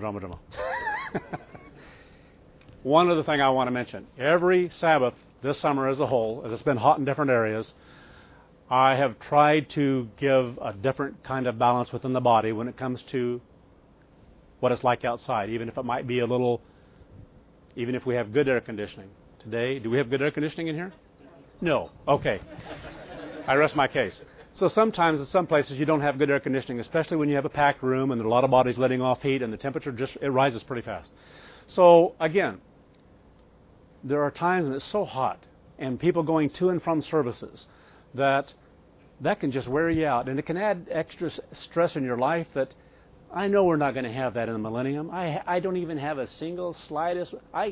One other thing I want to mention. Every Sabbath this summer as a whole, as it's been hot in different areas, I have tried to give a different kind of balance within the body when it comes to what it's like outside, even if it might be even if we have good air conditioning. Today, do we have good air conditioning in here? No. Okay. I rest my case. So sometimes in some places you don't have good air conditioning, especially when you have a packed room and there are a lot of bodies letting off heat, and the temperature it rises pretty fast. So again, there are times when it's so hot and people going to and from services that can just wear you out, and it can add extra stress in your life that I know we're not going to have that in the millennium. I don't even have a single slightest.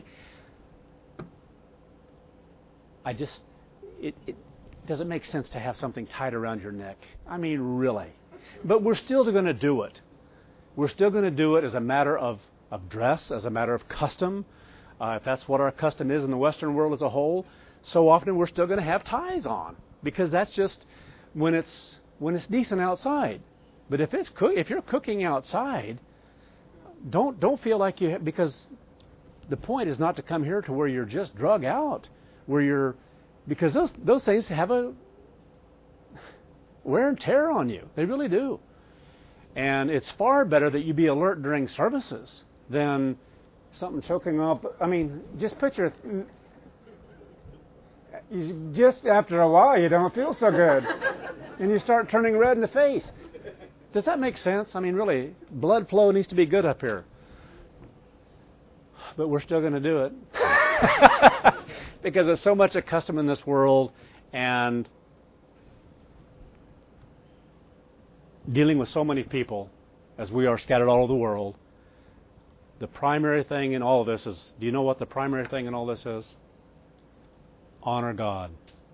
It doesn't make sense to have something tied around your neck. I mean, really. But we're still going to do it. We're still going to do it as a matter of dress, as a matter of custom. If that's what our custom is in the Western world as a whole, so often we're still going to have ties on, because that's just when it's decent outside. But if you're cooking outside, don't feel like you have, because the point is not to come here to where you're just drug out, because those things have a wear and tear on you. They really do. And it's far better that you be alert during services than something choking up. I mean, just picture just after a while, you don't feel so good. And you start turning red in the face. Does that make sense? I mean, really, blood flow needs to be good up here. But we're still going to do it. Because there's so much custom in this world, and dealing with so many people as we are scattered all over the world, the primary thing in all of this is, do you know what the primary thing in all this is? Honor God.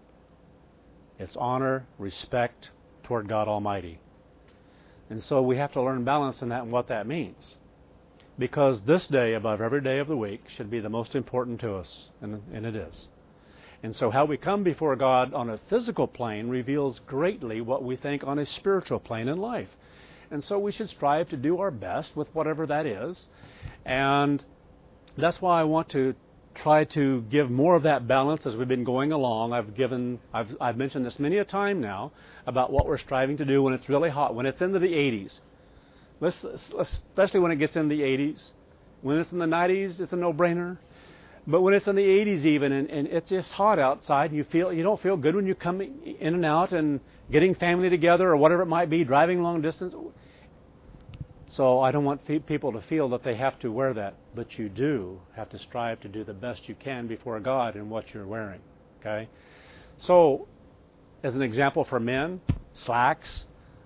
It's honor, respect toward God Almighty. And so we have to learn balance in that and what that means. Because this day above every day of the week should be the most important to us, and it is. And so how we come before God on a physical plane reveals greatly what we think on a spiritual plane in life. And so we should strive to do our best with whatever that is. And that's why I want to try to give more of that balance as we've been going along. I've mentioned this many a time now about what we're striving to do when it's really hot, when it's into the 80s. Especially when it gets in the 80s. When it's in the 90s, it's a no-brainer. But when it's in the 80s even, and it's just hot outside, and you don't feel good when you come in and out and getting family together or whatever it might be, driving long distance. So I don't want people to feel that they have to wear that, but you do have to strive to do the best you can before God in what you're wearing. Okay? So, as an example for men, slacks,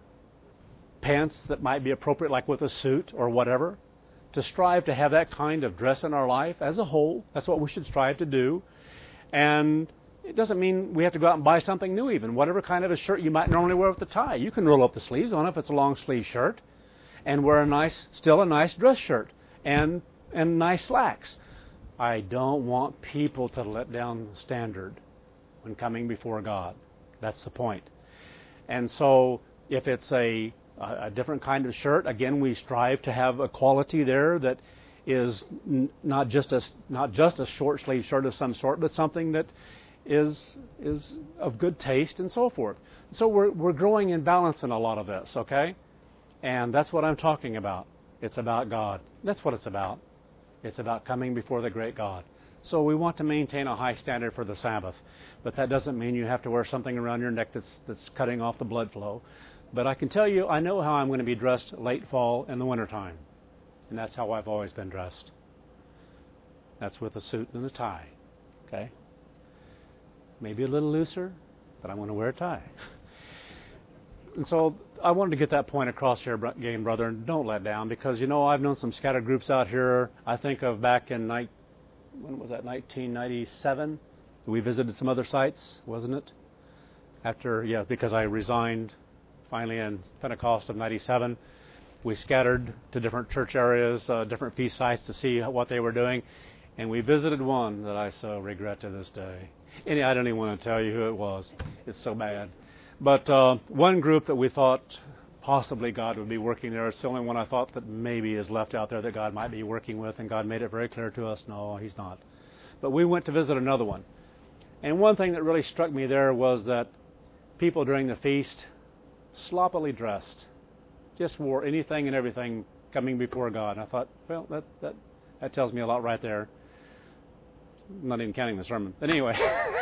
pants that might be appropriate, like with a suit or whatever, to strive to have that kind of dress in our life as a whole. That's what we should strive to do. And it doesn't mean we have to go out and buy something new even. Whatever kind of a shirt you might normally wear with a tie, you can roll up the sleeves on it if it's a long sleeve shirt and wear still a nice dress shirt and nice slacks. I don't want people to let down the standard when coming before God. That's the point. And so if it's a different kind of shirt, again, we strive to have a quality there that is not just a short sleeve shirt of some sort, but something that is of good taste and so forth. So we're growing in balance in a lot of this, okay? And that's what I'm talking about. It's about God. That's what it's about. It's about coming before the great God. So we want to maintain a high standard for the Sabbath, but that doesn't mean you have to wear something around your neck that's cutting off the blood flow. But I can tell you, I know how I'm going to be dressed late fall in the wintertime. And that's how I've always been dressed. That's with a suit and a tie. Okay? Maybe a little looser, but I'm going to wear a tie. And so I wanted to get that point across here again, brother, and don't let down, because, I've known some scattered groups out here. I think of back in, 1997? We visited some other sites, wasn't it? Because I resigned finally in Pentecost of 97. We scattered to different church areas, different feast sites to see what they were doing. And we visited one that I so regret to this day. And I don't even want to tell you who it was. It's so bad. But one group that we thought possibly God would be working there, it's the only one I thought that maybe is left out there that God might be working with, and God made it very clear to us, no, He's not. But we went to visit another one. And one thing that really struck me there was that people during the feast, sloppily dressed, just wore anything and everything coming before God. And I thought, well, that tells me a lot right there. I'm not even counting the sermon. But anyway,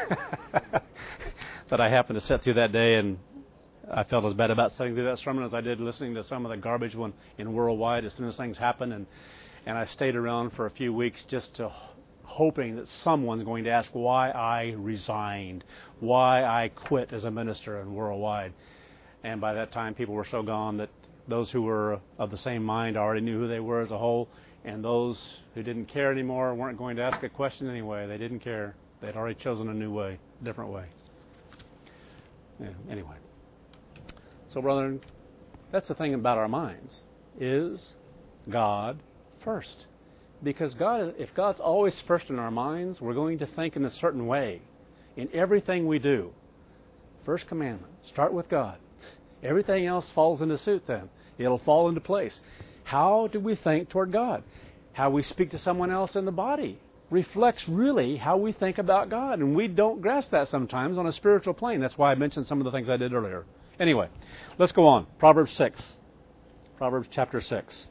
that I happened to sit through that day, and I felt as bad about sitting through that sermon as I did listening to some of the garbage one in Worldwide as soon as things happen. And I stayed around for a few weeks just hoping that someone's going to ask why I resigned, why I quit as a minister in Worldwide. And by that time, people were so gone that those who were of the same mind already knew who they were as a whole, and those who didn't care anymore weren't going to ask a question anyway. They didn't care. They'd already chosen a new way, a different way. Yeah, anyway. So, brethren, that's the thing about our minds. Is God first? Because if God's always first in our minds, we're going to think in a certain way in everything we do. First commandment, start with God. Everything else falls into suit then. It'll fall into place. How do we think toward God? How we speak to someone else in the body reflects really how we think about God. And we don't grasp that sometimes on a spiritual plane. That's why I mentioned some of the things I did earlier. Anyway, let's go on. Proverbs 6. Proverbs chapter 6.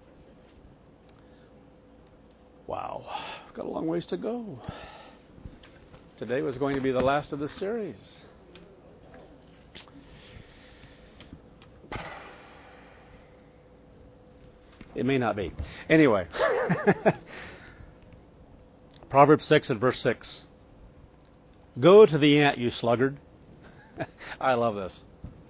Wow. I've got a long ways to go. Today was going to be the last of the series. It may not be. Anyway. Proverbs 6 and verse 6. Go to the ant, you sluggard. I love this.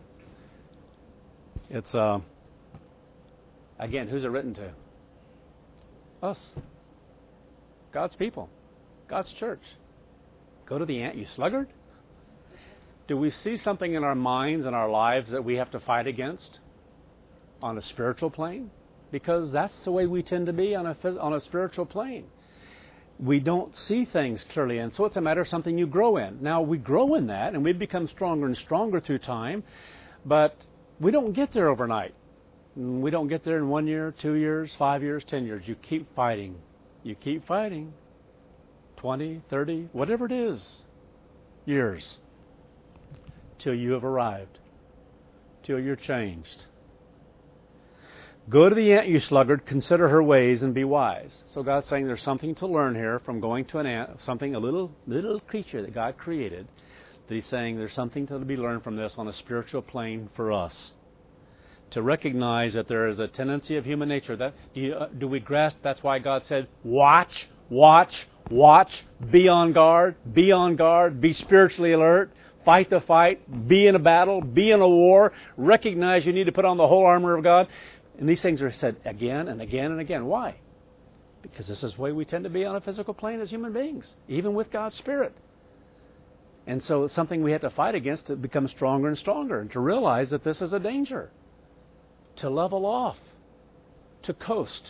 It's, again, who's it written to? Us. God's people. God's church. Go to the ant, you sluggard. Do we see something in our minds and our lives that we have to fight against on a spiritual plane? Because that's the way we tend to be on a spiritual plane. We don't see things clearly, and so it's a matter of something you grow in. Now, we grow in that, and we become stronger and stronger through time, but we don't get there overnight. We don't get there in 1 year, 2 years, 5 years, 10 years. You keep fighting. You keep fighting. 20, 30, whatever it is, years, till you have arrived, till you're changed. Go to the ant, you sluggard, consider her ways and be wise. So God's saying there's something to learn here from going to an ant, something, a little creature that God created, that He's saying there's something to be learned from this on a spiritual plane for us. To recognize that there is a tendency of human nature. That do we grasp? That's why God said, watch, watch, watch, be on guard, be spiritually alert, fight the fight, be in a battle, be in a war, recognize you need to put on the whole armor of God. And these things are said again and again and again. Why? Because this is the way we tend to be on a physical plane as human beings, even with God's Spirit. And so it's something we have to fight against to become stronger and stronger and to realize that this is a danger. To level off, to coast.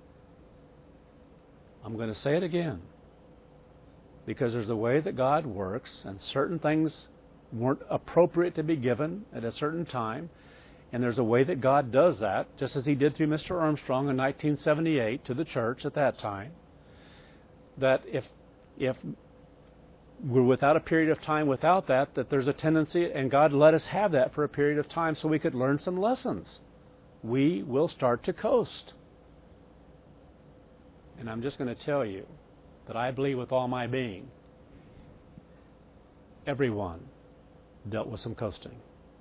I'm going to say it again. Because there's a way that God works, and certain things weren't appropriate to be given at a certain time. And there's a way that God does that, just as He did through Mr. Armstrong in 1978 to the church at that time, that if we're without a period of time without that there's a tendency, and God let us have that for a period of time so we could learn some lessons. We will start to coast. And I'm just going to tell you that I believe with all my being, everyone dealt with some coasting.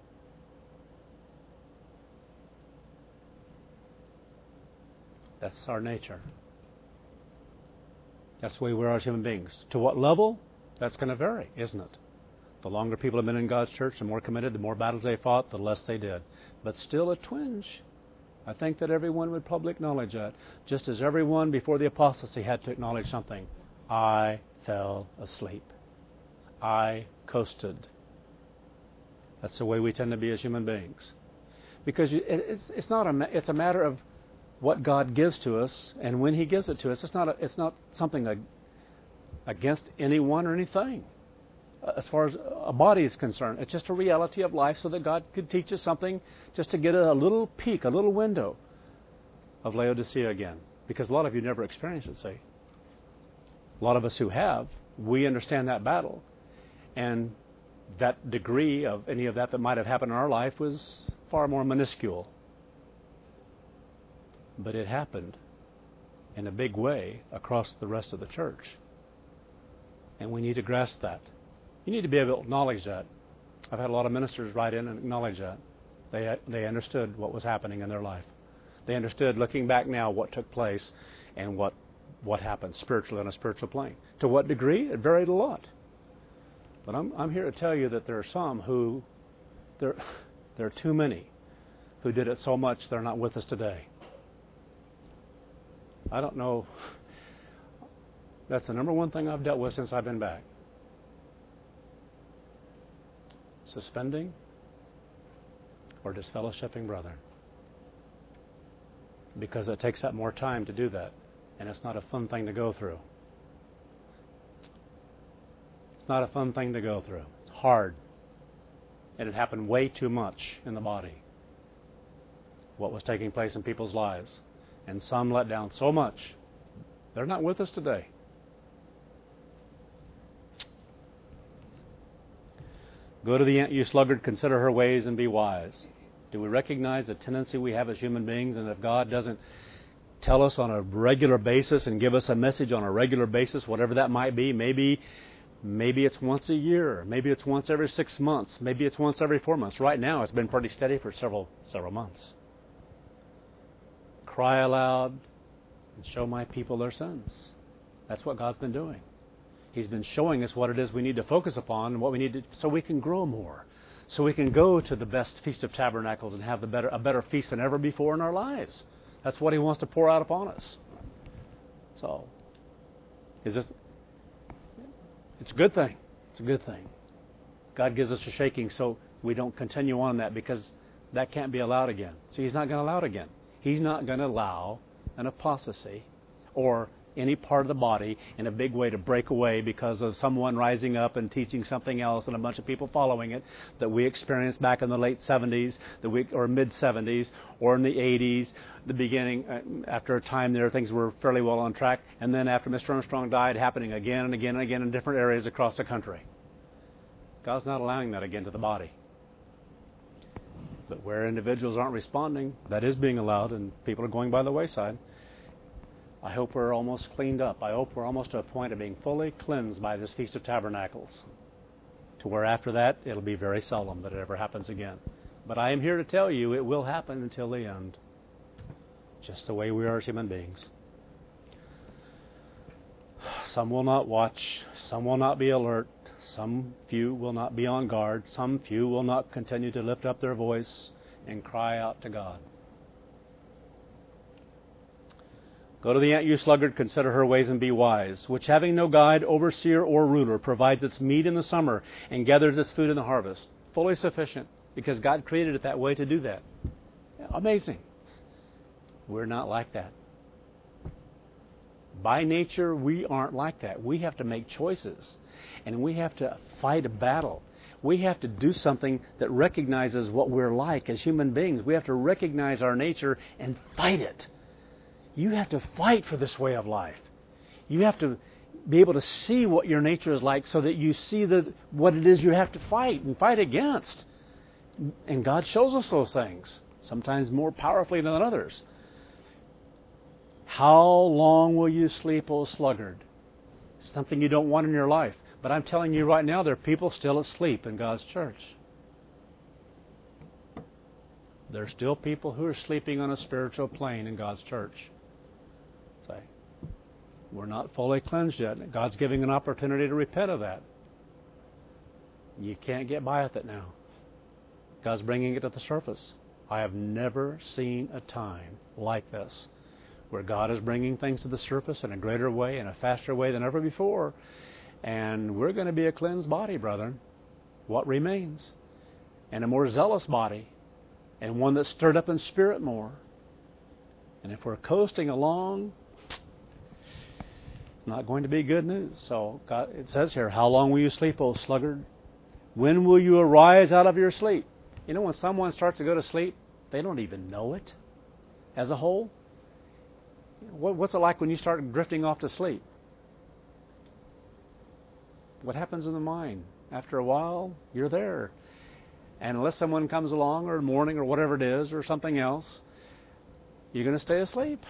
That's our nature. That's the way we are as human beings. To what level? That's going to vary, isn't it? The longer people have been in God's church, the more committed, the more battles they fought, the less they did. But still a twinge. I think that everyone would probably acknowledge that. Just as everyone before the apostasy had to acknowledge something. I fell asleep. I coasted. That's the way we tend to be as human beings. Because it's a matter of what God gives to us, and when He gives it to us, it's not something against anyone or anything. As far as a body is concerned, it's just a reality of life, so that God could teach us something, just to get a little peek, a little window of Laodicea again. Because a lot of you never experienced it, see. A lot of us who have, we understand that battle, and that degree of any of that might have happened in our life was far more minuscule. But it happened in a big way across the rest of the church. And we need to grasp that. You need to be able to acknowledge that. I've had a lot of ministers write in and acknowledge that. They understood what was happening in their life. They understood, looking back now, what took place and what happened spiritually on a spiritual plane. To what degree? It varied a lot. But I'm here to tell you that there are some who, there are too many who did it so much they're not with us today. I don't know. That's the number one thing I've dealt with since I've been back. Suspending or disfellowshipping brethren. Because it takes up more time to do that. And it's not a fun thing to go through. It's not a fun thing to go through. It's hard. And it happened way too much in the body. What was taking place in people's lives. And some let down so much. They're not with us today. Go to the ant, you sluggard, consider her ways and be wise. Do we recognize the tendency we have as human beings, and if God doesn't tell us on a regular basis and give us a message on a regular basis, whatever that might be, maybe Maybe it's once a year. Maybe it's once every 6 months. Maybe it's once every 4 months. Right now, it's been pretty steady for several months. Cry aloud and show my people their sins. That's what God's been doing. He's been showing us what it is we need to focus upon and what we need to, so we can grow more. So we can go to the best Feast of Tabernacles and have a better feast than ever before in our lives. That's what He wants to pour out upon us. So, it's a good thing. It's a good thing. God gives us a shaking so we don't continue on that, because that can't be allowed again. See, He's not going to allow it again. He's not going to allow an apostasy or any part of the body in a big way to break away because of someone rising up and teaching something else and a bunch of people following it that we experienced back in the late 70s or mid 70s or in the 80s, the beginning, after a time there things were fairly well on track, and then after Mr. Armstrong died, happening again and again and again in different areas across the country. God's not allowing that again to the body. But where individuals aren't responding, that is being allowed, and people are going by the wayside. I hope we're almost cleaned up. I hope we're almost to a point of being fully cleansed by this Feast of Tabernacles, to where after that it'll be very seldom that it ever happens again. But I am here to tell you it will happen until the end, just the way we are as human beings. Some will not watch, some will not be alert, some few will not be on guard, some few will not continue to lift up their voice and cry out to God. Go to the ant, you sluggard, consider her ways and be wise, which having no guide, overseer, or ruler, provides its meat in the summer and gathers its food in the harvest. Fully sufficient, because God created it that way to do that. Amazing. We're not like that. By nature, we aren't like that. We have to make choices, and we have to fight a battle. We have to do something that recognizes what we're like as human beings. We have to recognize our nature and fight it. You have to fight for this way of life. You have to be able to see what your nature is like so that you see what it is you have to fight and fight against. And God shows us those things, sometimes more powerfully than others. How long will you sleep, O sluggard? It's something you don't want in your life. But I'm telling you right now, there are people still asleep in God's church. There are still people who are sleeping on a spiritual plane in God's church. We're not fully cleansed yet. God's giving an opportunity to repent of that. You can't get by with it now. God's bringing it to the surface. I have never seen a time like this, where God is bringing things to the surface in a greater way, in a faster way than ever before. And we're going to be a cleansed body, brethren. What remains? And a more zealous body, and one that's stirred up in spirit more. And if we're coasting along, not going to be good news. So God, it says here, how long will you sleep, O sluggard? When will you arise out of your sleep? You know, when someone starts to go to sleep, they don't even know it as a whole. What's it like when you start drifting off to sleep? What happens in the mind? After a while, you're there. And unless someone comes along, or morning, or whatever it is, or something else, you're going to stay asleep.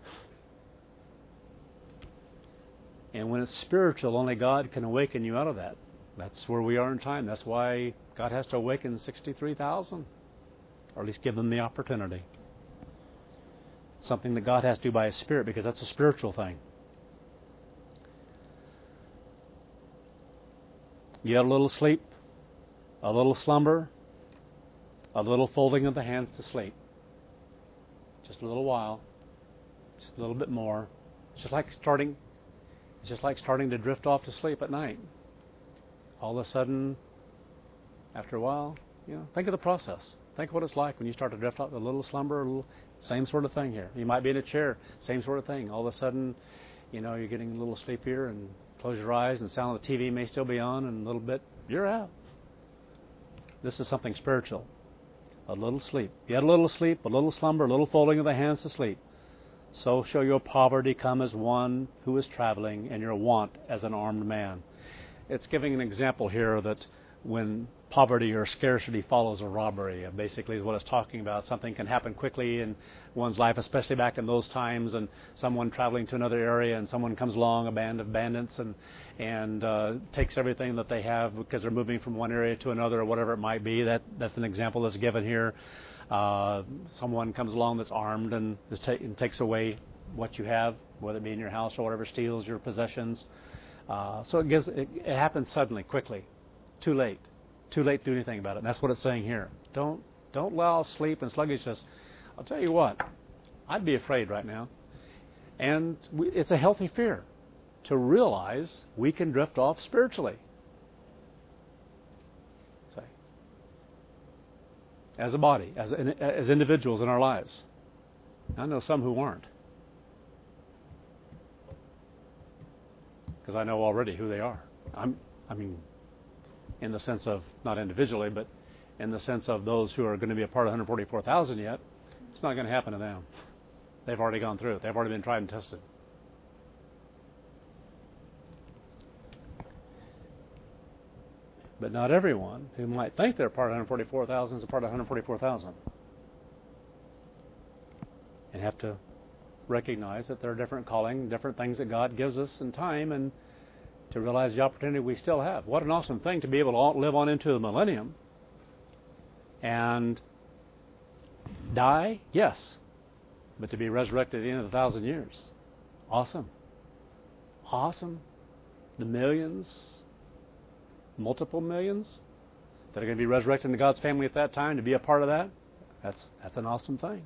And when it's spiritual, only God can awaken you out of that. That's where we are in time. That's why God has to awaken 63,000, or at least give them the opportunity. Something that God has to do by His Spirit, because that's a spiritual thing. You had a little sleep, a little slumber, a little folding of the hands to sleep. Just a little while, just a little bit more. It's just like starting to drift off to sleep at night. All of a sudden, after a while, think of the process. Think of what it's like when you start to drift off, a little slumber, same sort of thing here. You might be in a chair, same sort of thing. All of a sudden, you're getting a little sleepier, and close your eyes, and the sound of the TV may still be on, and a little bit, you're out. This is something spiritual. A little sleep. You had a little sleep, a little slumber, a little folding of the hands to sleep. So shall your poverty come as one who is traveling, and your want as an armed man. It's giving an example here that when poverty or scarcity follows a robbery. Basically is what it's talking about. Something can happen quickly in one's life, especially back in those times, and someone traveling to another area, and someone comes along, a band of bandits, and takes everything that they have because they're moving from one area to another, or whatever it might be. That's an example that's given here. Someone comes along that's armed and takes away what you have, whether it be in your house or whatever, steals your possessions. So it happens suddenly, quickly, too late to do anything about it. And that's what it's saying here. Don't allow sleep and sluggishness. I'll tell you what, I'd be afraid right now. And it's a healthy fear to realize we can drift off spiritually. As a body, as individuals in our lives. I know some who aren't. Because I know already who they are. I mean, in the sense of, not individually, but in the sense of those who are going to be a part of 144,000 yet, it's not going to happen to them. They've already gone through it. They've already been tried and tested. But not everyone who might think they're part of 144,000 is a part of 144,000. And have to recognize that there are different calling, different things that God gives us in time, and to realize the opportunity we still have. What an awesome thing to be able to live on into the millennium and die, yes, but to be resurrected at the end of 1,000 years. Awesome. Awesome. The millions, multiple millions that are going to be resurrected into God's family at that time, to be a part of that, that's an awesome thing.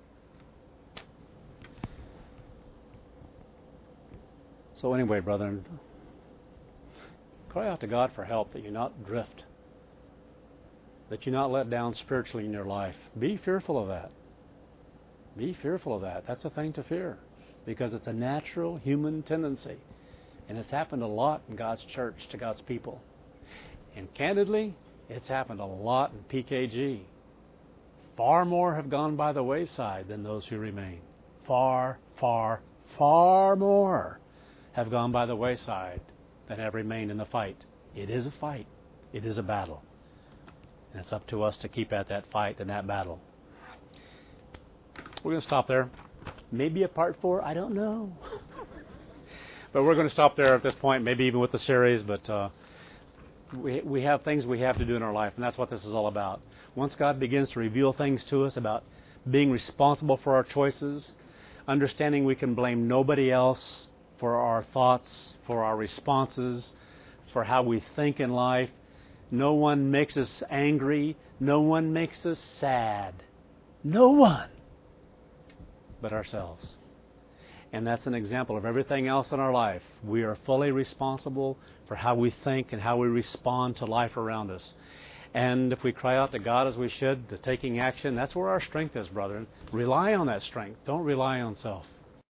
So anyway, brethren, cry out to God for help that you not drift, that you not let down spiritually in your life. Be fearful of that. Be fearful of that. That's a thing to fear, because it's a natural human tendency. And it's happened a lot in God's church to God's people. And candidly, it's happened a lot in PKG. Far more have gone by the wayside than those who remain. Far, far, far more have gone by the wayside than have remained in the fight. It is a fight. It is a battle. And it's up to us to keep at that fight and that battle. We're going to stop there. Maybe a part 4, I don't know. But we're going to stop there at this point, maybe even with the series, but we have things we have to do in our life, and that's what this is all about. Once God begins to reveal things to us about being responsible for our choices, understanding we can blame nobody else for our thoughts, for our responses, for how we think in life. No one makes us angry. No one makes us sad. No one but ourselves. And that's an example of everything else in our life. We are fully responsible for how we think and how we respond to life around us. And if we cry out to God as we should, to taking action, that's where our strength is, brethren. Rely on that strength. Don't rely on self.